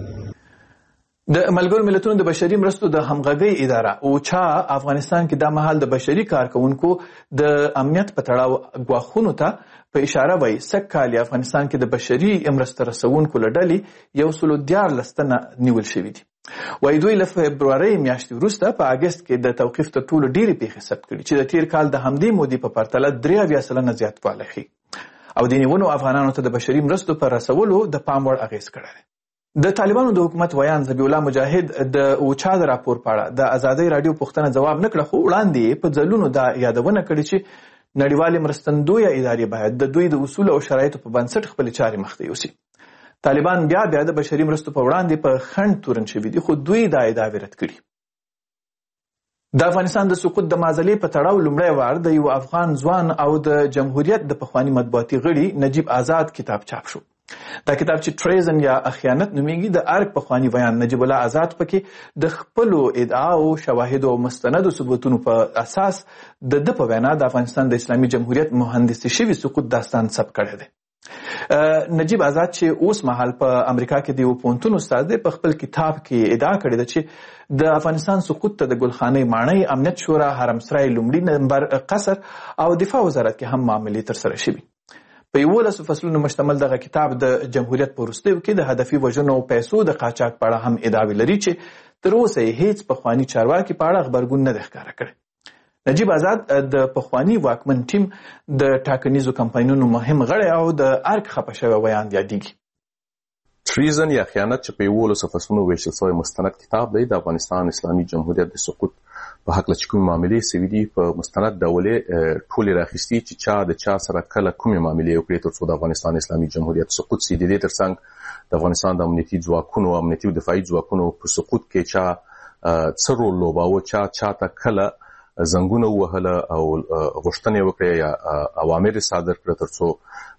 د ملګرو ملتونو د بشري مرستو د همغږۍ اداره اوچا افغانستان کې د مهال د بشري کارکونکو د امنیت په تړاو غواخونو ته په اشاره وایي سږ کال افغانستان کې د بشري مرستو رسونکو له ډلې 114 تنه نیول شوي دي. وایي دوی له فبرورۍ میاشتې وروسته په اګست کې د توقیف تر ټولو ډېرې پیښې ثبت کړي چې د تیر کال د همدې مودې په پرتله 83% زیاتوالی ښیي او د نیونو افغانانو ته د بشري مرستو پر رسولو د پام وړ اغېز کړی دی. د طالبانو د حکومت ویان ذبیح الله مجاهد د اوچا د راپور په اړه د ازادۍ راډیو پوښتنه ځواب نه کړه، خو وړاندې په ځلونو دا یادونه کړې چې نړیوالې مرستندویه ادارې باید د دوی د اصولو او شرایطو په بنسټ خپلې چارې مخته یوسي. طالبان بیا د بشري مرستو په وړاندې په خنډ تورن شوي دي، خو دوی دا ادعاوې رد کړي. د افغانستان د سقوط د معضلې په تړاو لومړی وار د یو افغان ځوان او د جمهوریت د پخواني مطبوعاتي غړي نجیب آزاد کتاب چاپ شو. دا کتاب چې ټریزن یا خیانت نومیږي د ارګ پخواني ویان نجیب الله آزاد پکې د خپلو ادعاو، شواهدو او مستندو ثبوتونو په اساس د په وینا د افغانستان د اسلامي جمهوریت مهندسي شوي سقوط داستان ثبت کړی دی. نجیب آزاد چې اوس مهال په امریکا کې د یو پوهنتون استاد دی، په خپل کتاب کې ادعا کړې ده چې د افغانستان سقوط ته د ګلخانې ماڼۍ، امنیت شورا، حرمسرای لومړي نمبر قصر او دفاع وزارت کې هم معاملې ترسره شوي. په 11 فصلونو مشتمل دغه کتاب د جمهوریت په وروستیو کې د هدفي وژنو او پیسو د قاچاق په اړه هم ادعاوې لري چې تر اوسه یې هیڅ پخواني چارواکي په اړه غبرګون نه دی ښکاره کړی. نجیب آزاد د پخواني واکمن ټیم د ټاکنیزو کمپاینونو مهم غړی او د ارګ خفه شوی ویان یادیږي. ټریزن یا خیانت چې په 11 فصلونو ویشل شوی مستند کتاب دی د افغانستان اسلامي جمهوریت د سقوط په حق له چې کومې معاملې سوي دي په مستند ډول ټولې راخیستي چې چا د چا سره کله کومې معاملې وکړې تر څو د افغانستان اسلامي جمهوریت سقوط سي. د دې ترڅنګ د افغانستان د امنیتي ځواکونو، امنیتي او دفاعي ځواکونو په سقوط کې چا څه رول لوباوه، چاته کله زنګونه ووهله او غوښتنې وکړې یا اوامر صادر کړه تر څو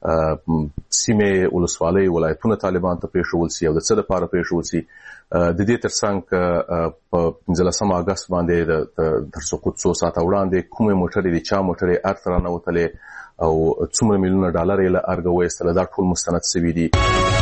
سیمې، ولسوالۍ، ولایتونه طالبان ته پرېښول سي او د څه دپاره پرېښول سي. د دې ترڅنګ په 15 اګست باندې تر سقوط څو ساعته وړاندې کومې موټرې د چا موټرې ارګ ته رانوتلې او څومره میلیونه ډالر یې له ارګه وایستله، دا ټول مستند سوي دي.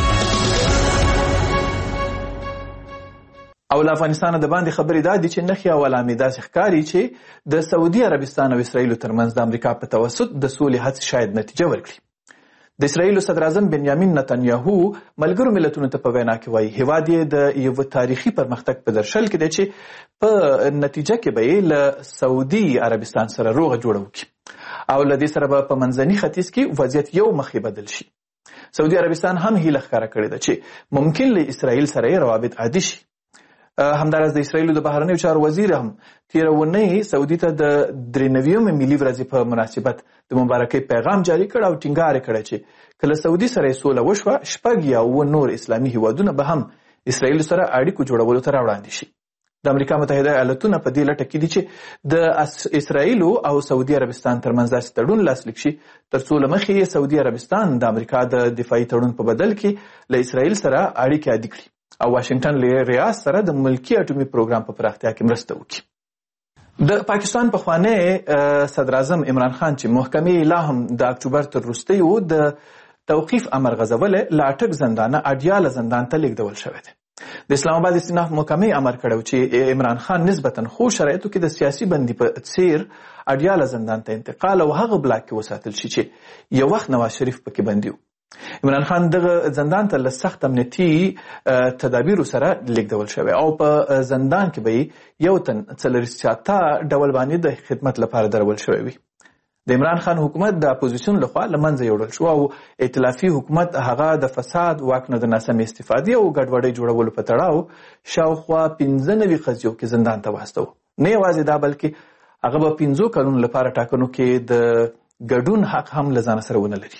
او له افغانستانه د باندې خبرې دا دي چې نښې او علامې داسې ښکاري چې د سعودي عربستان او اسرائیلو ترمنځ د امریکا په توسط د سولې هڅې شاید نتیجه ورکړي. د اسرایل صدر اعظم بنیامین نتنیاهو ملګرو ملتونو ته په وینا کې وایي هیواد یې د یو تاریخي پرمختګ په درشل کې دی چې په نتیجه کې به یې له سعودي عربستان سره روغه جوړه وکړي او له دې سره به په منځني ختیځ کې وضعیت یو مخې بدل شي. سعودي عربستان هم هیله ښکاره کړې ده چې ممکن له اسرایل سره یې روابط عادي شي. همداراز د اسرایلو د بهرنیو چارو وزیر هم تېره اونۍ سعودي ته د 93 ملي ورځې په مناسبت د مبارکۍ پیغام جاري کړ او ټینګار یې کړی چې که له سعودي سره یې سوله وشوه 6 نور اسلامي هیوادونه به هم اسرایلو سره اړیکو جوړولو ته راوړاندې شي. د امریکا متحده ایالتونه په دې لټه کې دي چې د اسرایلو او سعودي عربستان ترمنځ داسې تړون لاسلیک شي ترڅو له مخې سعودي عربستان د امریکا د دفاعي تړون په بدل کې له اسرایل سره اړیکې عادي کړي او واشنگټن له ریاض سره د ملکی اټومي پروګرام په پراختیا کې مرسته وکړي. د پاکستان پخوانی صدر اعظم عمران خان چې محکمې لا هم د اکتوبر تر وروستیو د توقیف امر غځولی له اټک زندانه اډیاله زندان ته لیږدول شوی دی. د اسلام آباد استیناف محکمې امر کړی چې عمران خان نسبتا خو شرایطو کې د سیاسي بندي په څیر اډیاله زندان ته انتقال او هغه بلاک کې وساتل شي چې یو وخت نواز شریف پکې بندي و. عمران خان دغه زندان ته له سخت امنیتي تدابیرو سره لیږدول شوی او په زندان کې به یو تن 470 ډول باندې د خدمت لپاره درول شوی وي. د عمران خان حکومت د اپوزیسیون لخوا له منځه یوړل شو او ائتلافي حکومت هغه د فساد واک نه د ناسمې استفادې او ګډوډۍ جوړولو په تړاو شاوخوا 15 قضیو کې زندان ته واستو. نه یوازې دا بلکې هغه به 15 کلونو لپاره ټاکنو کې د ګډون حق هم له ځان سره ونه لري.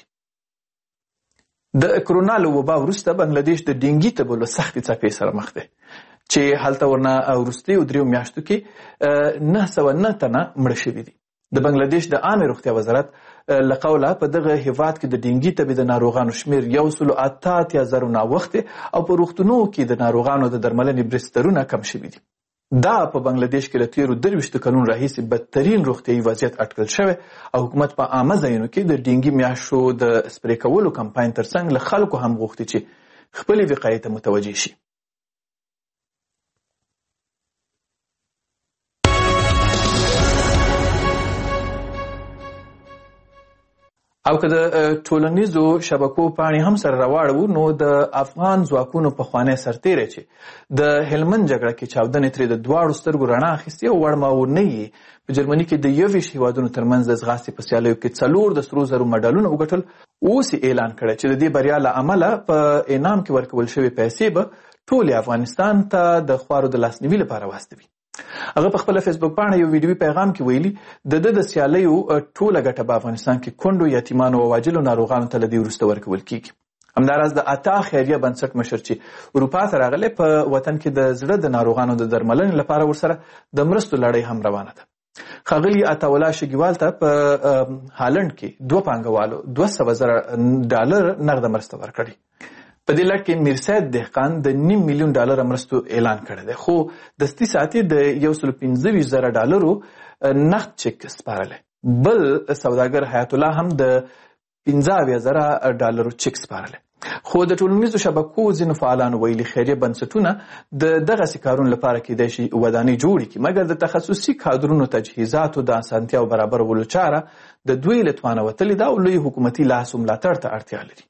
د کرونا له وبا وروسته بنگلاديش د ډینګي تبولو سختې څپې سره مخ دی چې هلته ورنه وروستیو 3 میاشتو کې 909 تنه مړه شوي دي. د بنگلاديش د عامه روغتیا وزارت له قوله په دغه هیواد کې د ډینګي تبې د ناروغانو شمیر 188,000 ناوخته او په روغتونو کې د ناروغانو د درملنې بسترونه کم شوي دي. دا په بنگلاديش کې له تیرو 23 کلونو راهیسې بدترین روغتیایي وضعیت اټکل شوی او حکومت په عامه ځایونو کې د ډینګي میاشتو د سپری کولو کمپاین ترڅنګ له خلکو هم غوښتي چې خپلې وقایې ته متوجه شي. او که د ټولنیزو شبکو پاڼې هم سره راواړو نو د افغان ځواکونو پخوانی سرتیری چې د هلمند جګړه کې چاودنې ترې د دواړو سترګو رڼا اخیستې او وړماونۍ یې په جرمني کې د 21 هیوادونو ترمنځ د ځغاستې په سیالیو کې 4 د سرو زرو مډالونه وګټل. اوس یې اعلان کړی چې د دې بریا له امله په انعام کې ورکول شوې پیسې به ټولې افغانستان ته د خوارو د لاسنیوي لپاره واستوي. هغه په خپل فیسبوک باندې یو ویډیوي پیغام کې ویلي د سیالیو ټوله ګټه په افغانستان کې کونډو یتیمانو او واجلو ناروغانو ته له دې وروسته ورکول کیږي. همداراز د عطا خیریه بنسټ مشر چې اروپا ته راغلی په وطن کې د زړه د ناروغانو د درملنې لپاره ورسره د مرستو لړۍ هم روانه ده. ښاغلي عطاالله شګیوال ته په هالند کې 2 پانګوالو $200,000 نغده مرسته ورکړي. په دې لړ کې میرسید دهقان د $5 میلیون مرستو اعلان کړی دی خو دستي ساعتي د $115,000 نقد چک سپارلی. بل سوداګر حیات الله هم د $15,000 چک سپارلی. خو د ټولنیزو شبکو ځینو فعالانو ویلي خیریه بنسټونه د دغسې کارونو لپاره کیدای شي ودانۍ جوړې کړي مګر د تخصصي کادرونو تجهیزاتو د اسانتیاو برابرولو چاره د دوی له توانه وتلې ده او لوی حکومتي لاس و ملاتړ ته اړتیا لري.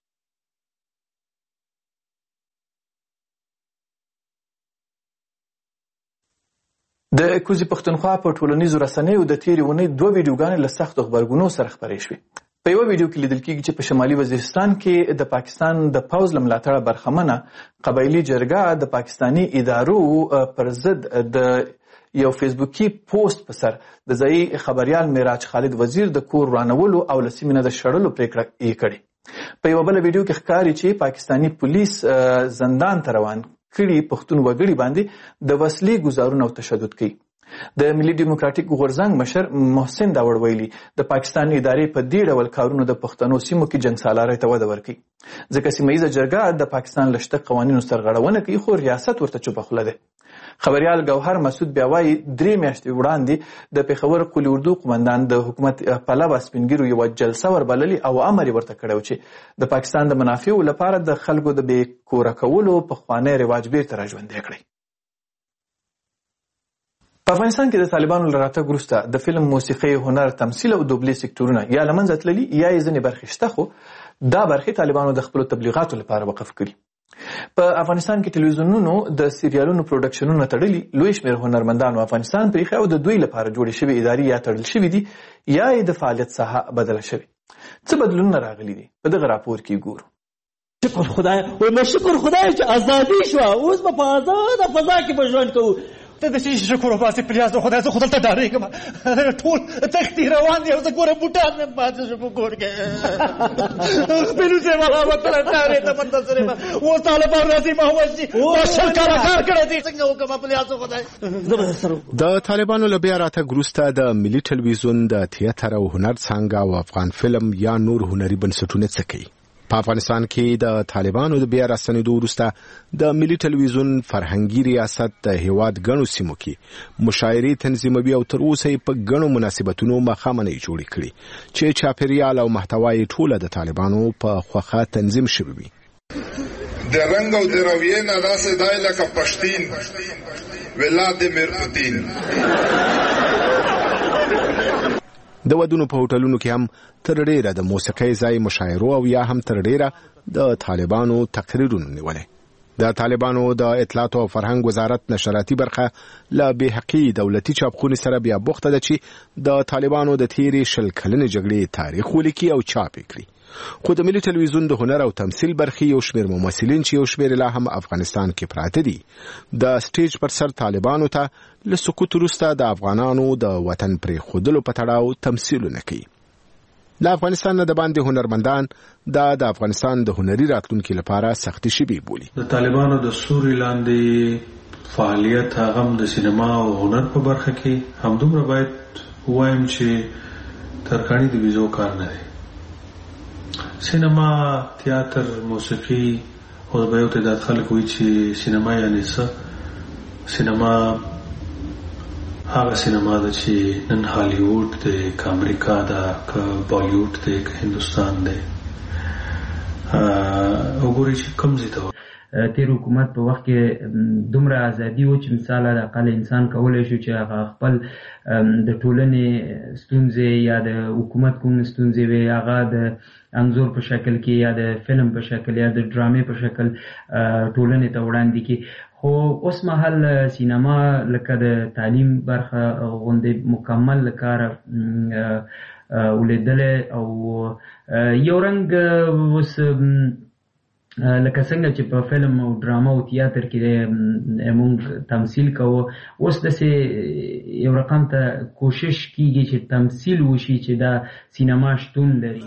د کوزي پښتونخوا په ټولنیزو رسنیو د تیرې اونۍ 2 ویډیوګانې له سختو غبرګونو سره خپرې شوې. په یو ویډیو کې لیدل کېږي چې په شمالي وزیرستان کې د پاکستان د پوځ له ملاتړه برخمنه قبایلي جرګه د پاکستاني ادارو پر ضد د یو فیسبوکي پوسټ په سر د ځایي خبریال معراج خالد وزیر د کور ورانولو او له سیمې نه د شړلو پریکړه یې کړې. په یوه بله ویډیو کې ښکاري چې پاکستاني پولیس زندان ته روان کړي پښتون وګړي باندې د وسلې ګزارونه او تشدد کوي. د ملي ډیموکراټیک غورځنګ مشر محسن داوړ ویلي د پاکستان ادارې په دې ډول کارونو د پښتنو سیمو کې جنګ سالارۍ ته وده ورکوي ځکه سیمه ییزه جرګه د پاکستان له شته قوانینو سرغړونه کوي خو ریاست ورته چوپه خوله دی. خبریال ګوهر مسعود بیا وایي 3 میاشتې وړاندې د پېښور قلي اردو قمندان د حکومت پلوه سپینګیرو یوه جلسه وربللي او امر یې ورته کړی و چې د پاکستان د منافعو لپاره د خلکو د بې کوره کولو پخوانی رواج بیرته راژوندی کړی. په افغانستان کې د طالبانو له راتګ وروسته د فلم، موسیقۍ، هنر، تمثیل او دوبلې سکتورونه یا له منځه تللي یا یې ځینې برخې شته خو دا برخې طالبانو د خپلو تبلیغاتو لپاره وقف کړي. په افغانستان کې ټلویزیونونو د سریالونو پروډکشنونه تړلي، لوی شمېر هنرمندانو افغانستان پرېښی او د دوی لپاره جوړې شوې ادارې یا تړل شوي دي یا یې د فعالیت ساحه بدله شوې. څه بدلونونه راغلي دي په دغه راپور کې ګورو. شکر خدای چې ازادي شوه، اوس به په ازاده فضا کې به ژوند کوو. ته د شي شکر وباسې پلیاز د خدای، زه خو دلته ډارېږم، ټول تختې روان دي او زه ګوره بوټان مې پاتې شو په کور کې. خپلو چې ملامت کړه ډارې ته منتظر یم، اوس طالبان راځي ما وژني، ما 20 کاله کار کړی دی، څنګه وکړم پلیاز د خدای. زه به درسره وکړم. د طالبانو له بیا راتګ وروسته د ملي ټلویزیون د تیاتر او هنر څانګه او افغان فلم یا نور هنري بنسټونه څه کوي؟ په افغانستان کې د طالبانو د بیا راستنېدو وروسته د ملي ټلویزیون فرهنګي ریاست د هیواد ګڼو سیمو کې مشاعرې تنظیموي او تر اوسه یې په ګڼو مناسبتونو مخامنۍ جوړې کړي چې چاپیریال او محتوا یې ټوله د طالبانو په خوښه تنظیم شوي وي. د رنګ او د رویې نه داسې دی لکه پښتین ولادیمیر پوتین. د ودونو په هوټلونو کې هم تر ډیره د موسیقۍ ځای مشاعرو او یا هم تر ډیره د طالبانو تقریرونو نیولې. د طالبانو د اطلاعات او فرهنګ وزارت نشراتي برخه له بې حقي دولتي چاپخونې سره بیا بوخته ده چې د طالبانو د تیرې 20 کلنې جګړې تاریخ ولیکي او چاپ کړي. خو د ملي ټلویزیون د هنر او تمثیل برخې یو شمېر ممثلین چې یو شمېر لا هم افغانستان کې پراته دي د سټیج پر سر طالبانو ته له سقوط وروسته د افغانانو د وطن پرېښودلو په تړاو تمثیلونه کوي. له افغانستان نه د باندې هنرمندان د افغانستان د هنري راتلونکي لپاره سختي شوي بولي. د طالبانو د سوري لاندې فعالیت هغه د سینما او هنر په برخه کې همدومره باید ووایم چې ترکاڼي د ویزو کار نه دی. سینما، تیاتر، موسیقي او د یو تعداد خلک وایي چې سینما یعنی څه؟ سینما هغه سینما ده چې نن هالیوډ دی، که امریکا ده، که بالیوډ دی، که هندوستان دی. وګورئ چې کوم ځای ته تیر حکومت په وخت کې دومره ازادي و چې مثال د اقل انسان کولای شو چې هغه خپل د ټولنې ستونزې یا د حکومت کوم ستونزې وي هغه د انځور په شکل کې یا د فلم په شکل یا د ډرامې په شکل ټولنې ته وړاندې کړي. خو اوس مهال سینما لکه د تعلیم برخه غوندې مکمل کار ولیدلی او یو رنګ اوس لکه څنګه چې په فلم او ډراما او تیاتر کې موږ تمثیل کوو، اوس داسې یو رقم ته کوشش کیږي چې تمثیل وشي چې دا سینما شتون لري.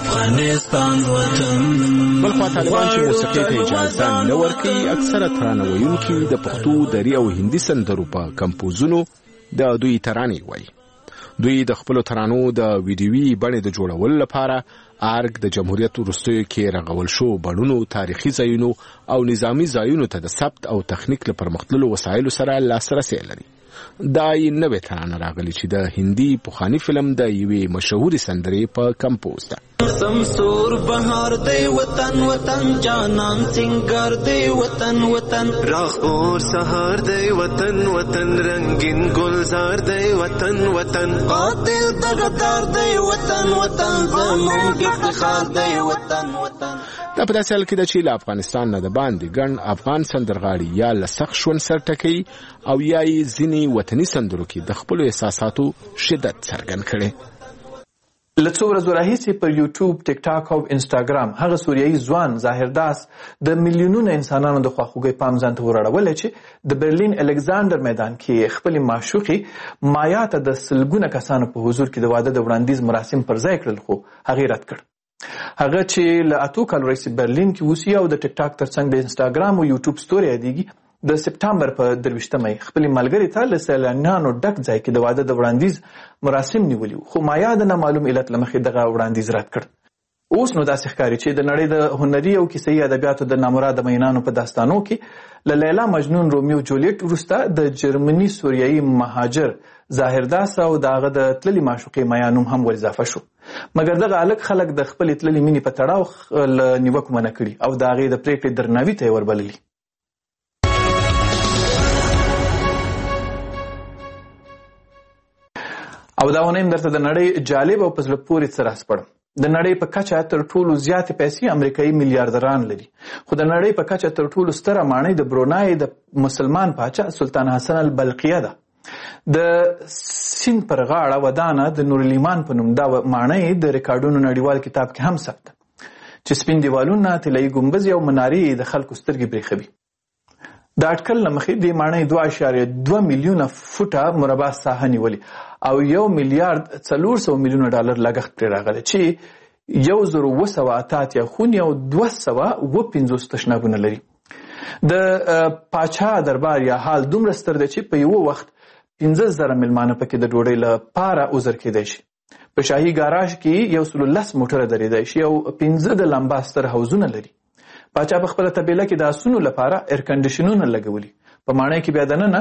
بلخوا طالبان چې موسیقۍ ته اجازه نه ورکوي، اکثره ترانه ویونکي د پښتو، دري او هندي سندرو په کمپوزونو د دوی ترانې وایي. دوی د خپلو ترانو د ویډیوي بڼې د جوړولو لپاره ارګ د جمهوریت وروستیو کې رغول شو بڼونو، تاریخي ځایونو او نظامی ځایونو ته د ثبت او تخنیک له پرمختللو وسایلو سره لاسرسی لري. دا یې نوې ترانه راغلي چې د هندي پخواني فلم د یوې مشهورې سندرې په کمپوز ده. سمسور بهار دی وطن وطن جانان سنگار دی وطن وطن راخور سهار دی وطن وطن رنگین گلزار دی وطن وطن قاتل دغدار دی وطن وطن زمونږ افتخار دی وطن وطن. دا په داسې حال کې ده چې له افغانستان نه د باندې ګڼ افغان سندرغاړي یا له سخت ژوند سر ټکوي او یا یې ځینې وطني سندرو کې د خپلو احساساتو شدت څرګند کړي. له څو ورځو راهیسې پر یوټیوب، ټیک ټاک او انسټاګرام هغه سوریایي ځوان ظاهر داس د میلیونونو انسانانو د خواخوږۍ پام ځان ته وراړولی چې د برلین الکساندر میدان کې خپلې معشوقې مایا ته د سلګونه کسانو په حضور کې د واده د وړاندیز مراسم پر ځای کړل، خو هغې رد کړ. هغه چې له 8 کالو راهیسې برلین کې اوسي او د ټیک ټاک ترڅنګ د انسټاګرام او یوټیوب ستوري یادېږي، د سپټمبر په 23 خپل ملګری ته له سیلانیانو ډک ځای کې د واده د وړاندیز مراسم نیولي، خو مایا د نامعلوم علت له مخې دغه وړاندیز رد کړ. اوس نو داسې ښکاري چې د نړۍ د هنري او کیسه‌ایي ادبیاتو د نامراده مینانو په داستانو کې له لیلا مجنون، رومیو جولیټ وروسته د جرمني سوریایي مهاجر ظاهر داس او د هغه د تللي معشوقې مایا نوم هم ور اضافه شو. مګر دغه هلک خلک د خپلې تللي مینې په تړاو له نیوکو منع کړي او د هغې د پرېکړې درناوي ته یې وربللي. او دا ونه درته د نړۍ جالب او په زړه پورې څه راسپړم. د نړۍ په کچه تر ټولو زیاتې پیسې امریکایي میلیاردران لري، خو د نړۍ په کچه تر ټولو ستره ماڼۍ د برونای د مسلمان پاچا سلطان حسن البلقیه ده. د سیند پر غاړه ودانه د نورالایمان په نوم دا ماڼۍ د ریکارډونو نړیوال کتاب کې هم ثبت ده چې سپین دیوالونه، طلایي ګنبدې او منارې د خلکو سترګې برېښوي. د اټکل له مخې دې ماڼۍ 2.2 میلیونه فوټه مربع ساحه نیولې او 1 میلیارډ 400 میلیونه ډالر لګښت پرې راغلی چې 1988 خونې او 250 تشنابونه لري. د پاچا دربار یا حال دومره ستر دی چې په یو وخت 15,000 مېلمانه پکې د ډوډۍ لپاره عذر کېدای شي. په شاهي ګاراژ کې 110 موټره درېدای شي او 15 د لمبا ستر حوضونه لري. پاچا په خپله طبیله کې د آسونو لپاره ایر کنډیشنونه لګولي. په ماڼۍ کې بیا دننه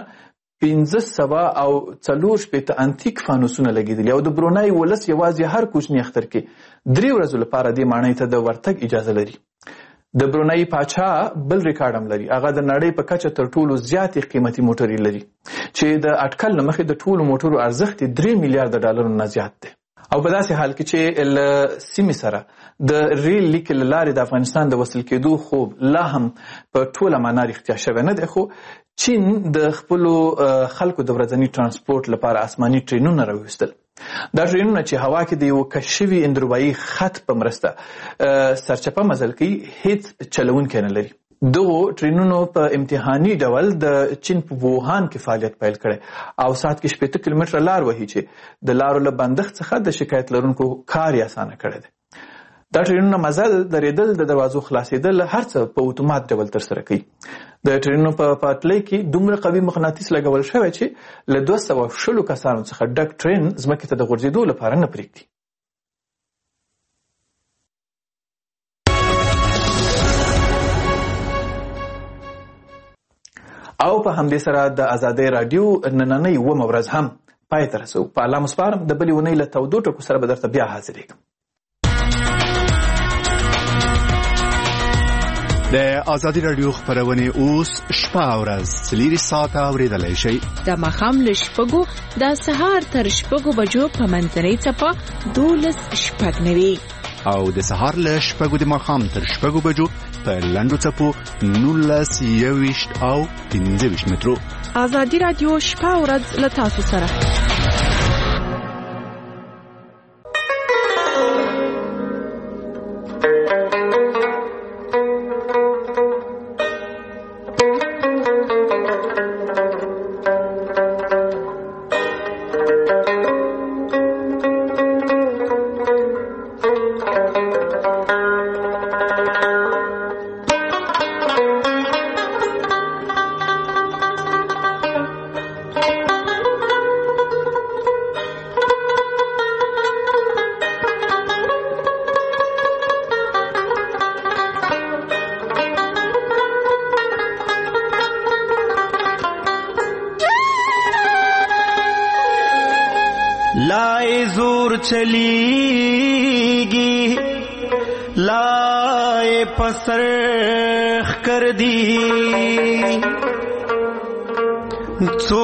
1540 انتیک فانوسونه لګېدلي او د برونای ولس یوازې هر کوچني اختر کې 3 ورځو لپاره دې ماڼۍ ته د ورتګ اجازه لري. د برونای پاچا بل ریکارډ هم لري، هغه د نړۍ په کچه تر ټولو زیاتې قیمتي موټرې لري چې د اټکل له مخې د ټولو موټرو ارزښت 3 میلیارډ ډالرو نه زیات دی. او په داسې حال کې چې له سیمې سره د ریل لیکې له لارې د افغانستان د وصل کېدو خوب لا هم په ټوله معنا رښتیا شوی نه دی، خو چین د خپلو خلکو د ورځني ترانسپورټ لپاره آسماني ټرینونه راویستل. دا ټرینونه چې هوا کې د یو کشف شوي اندروایي خط په مرسته سرچپه مزل کوي هیڅ چلونکی نه لري. دغو ټرینونو په امتحاني ډول د چین په ووهان کې فعالیت پیل کړی او ساعت کې 80 کیلومتره لار وهي چې د لارو له بندښت څخه د شکایت لرونکو کار یې اسانه کړی دی. دا ټرینونه مزل، درېدل، د دروازو خلاصېدل هر څه په اتومات ډول ترسره کوي. د ټرینونو په پټلۍ کې دومره قوي مقناطیس لګول شوی چې له 220 کسانو څخه ډک ټرین ځمکې ته د غورځېدو لپاره نه پرېږدي. او په همدې سره د ازادۍ راډیو نننۍ 9 ورځ هم پای ته رسو. په الله مسپارم د بلې اونۍ له تودو ټکو سره به درته بیا حاضرېږم. د ازادي راډیو خبرونه اوس شپه او ورځ 4 ساعته اوریدلای شئ. د ماښام له 6 د سهار تر 6 بجو په منځنۍ څپه 12:09 او د سهار له 6 د ماښام تر 6 بجو په لنډو څپو 19:20 او 15 مترو. ازادي راډیو شپه او ورځ له تاسو سره. لائے زور چلیگی لائے پسرخ کر دی څو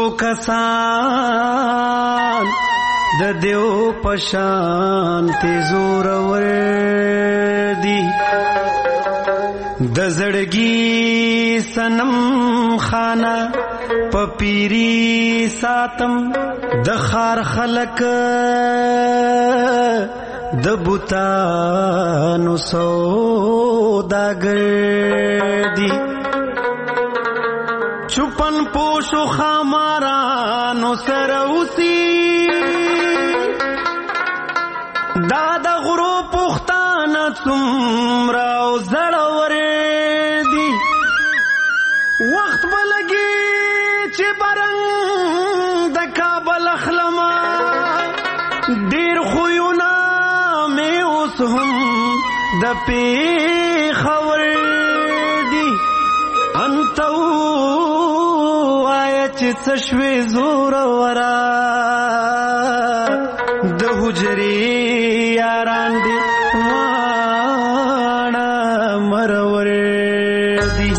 کسان د دیو پشان تی زور ور دی د زړګي سنم خانه پپیری ساتم د خار خلق د بوتانو سوداګر دی چپن پوشو خامارانو سروسی دادا غرو پختانه څومره زړور دی وخت بلګي چې برنګ د کابل اخلما ډیر خوونه مې اوس هم د پیښور دی انت وای چې څه شوي زور ورا د حجرې یاران دی واړه مرور دی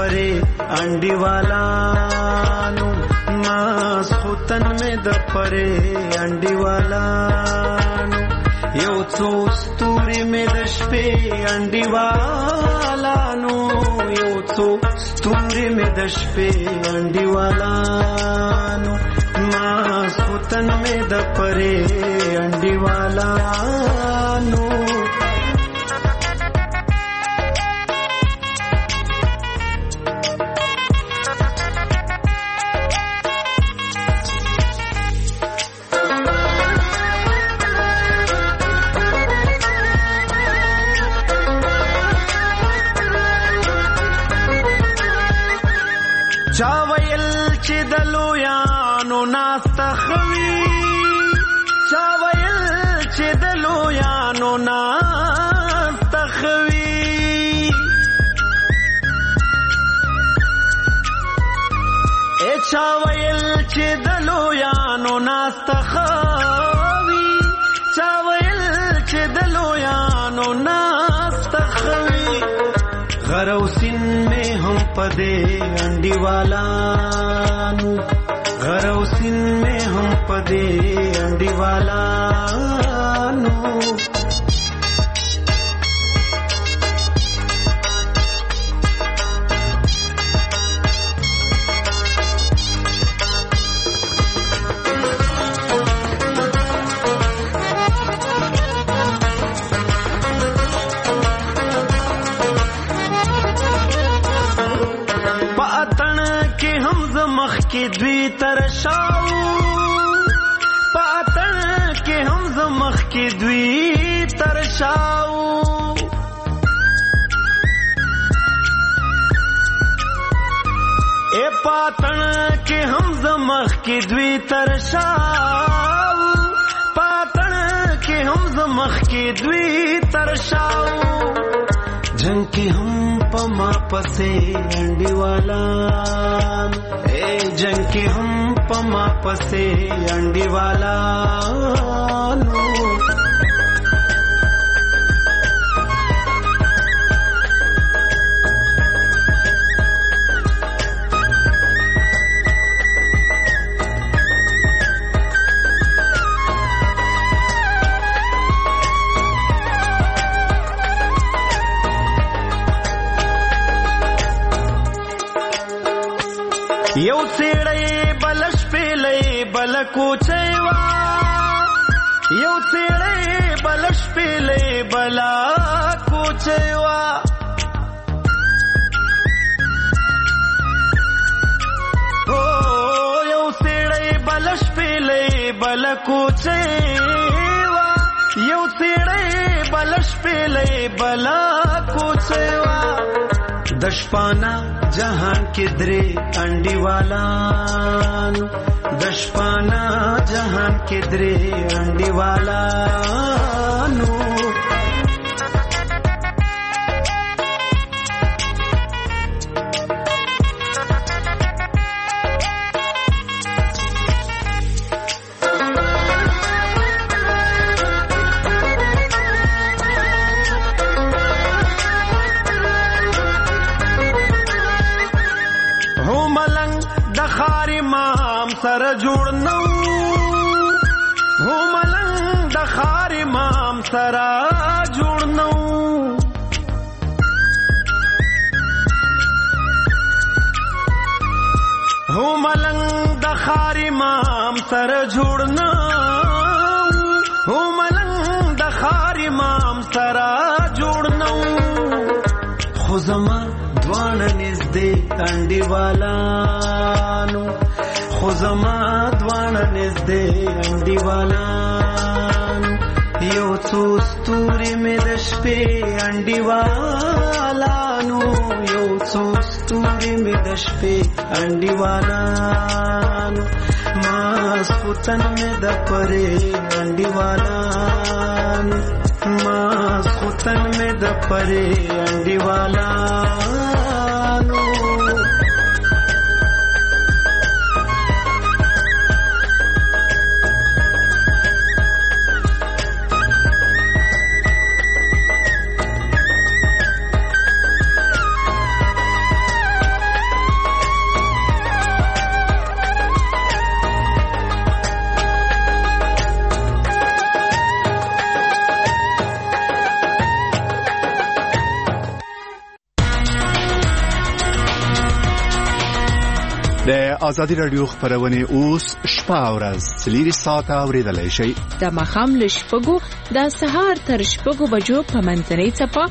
پرې انډي والانو ماسخوتن مې د پرې انډي والانو یو څو ستوري مې د شپې انډي والانو یو څو ستوري مې د شپې انډي والانو ماسخوتن مې د پرې انډي والانو چا ویل چې د لویانو ناسته خوي چا ویل چې د لویانو ناسته خوي چا ویل چې د لویانو ناسته خوي چا ویل چې د لویانو ناسته خوي غروسین میں ہم پدے انڈی والانو غروسین میں ہم پدے انڈی والانو کی دوی ترشاو پاتن کې هم زمخ کی دوی ترشاو اے پاتن کې هم زمخ کی دوی ترشاو پاتن کې هم زمخ کی دوی ترشاو جنگ کې هم پما پسې انډي والان جنگ کې هم پما پسې انډي والانو یو سیړې بلش پیلې بل کوچېوا یو سیړې بلش پیلې بل کوچېوا او یو سیړې بلش پیلې بل کوچېوا یو سیړې بلش پیلې بل کوچېوا دشپانا جهان کې درې انډي والانو دشپانا جهان کې درې انډي والانو سر جوړ نو هو ملنګ د خار امام سر جوړ نو هو ملنګ د خار امام سر جوړ نو هو ملنګ د خار امام سر جوړ نو خو زما دوان نږدې انډي والانو خو زما دوانه نږدې انډي والانو یو څو ستوري مې د شپې انډي والانو یو څو ستوري مې د شپې انډي والانو ماسخوتن مې د پرې انډي والانو ماسخوتن مې د پرې انډي والانو ازادي رادیو خبرونه اوس شپه او ورځ 3 ساعته اوریدلای شئ. د ماښام له 6 د سهار تر 6 بجو په منځنۍ څپه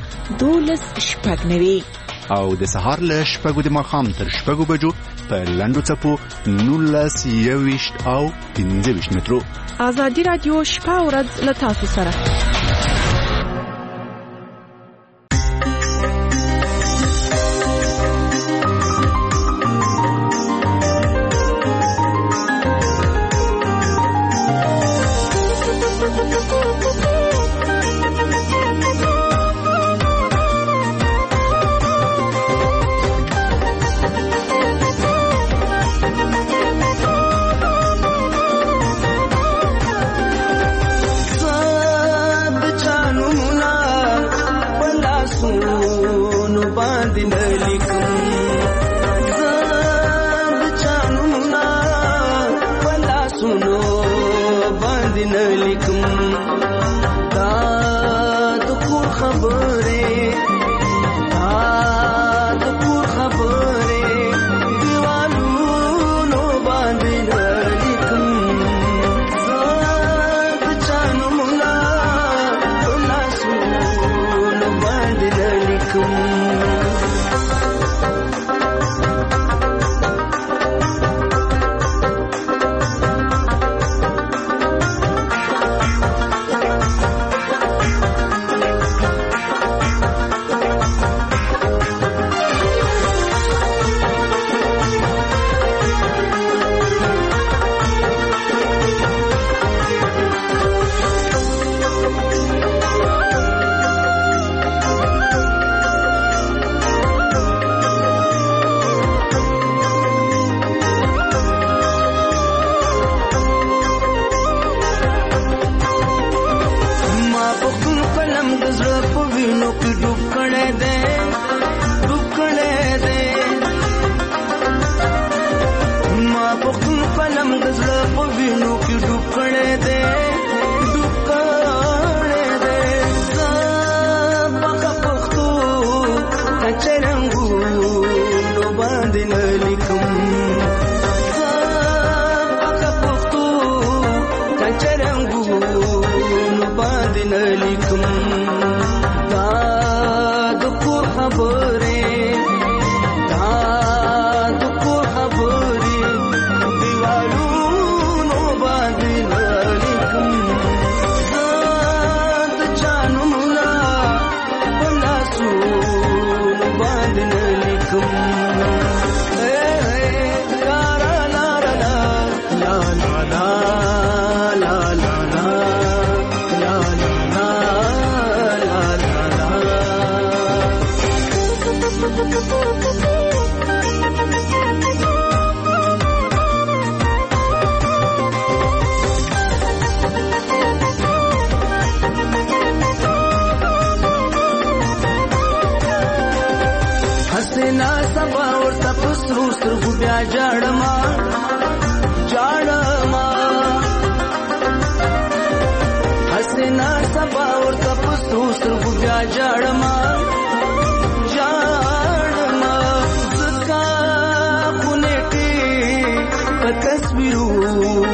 12:09 او د سهار له 6 د ماښام تر 6 بجو په لنډو څپو 19:20 او 15 مترو. ازادي رادیو شپه او ورځ له تاسو سره. تصویرو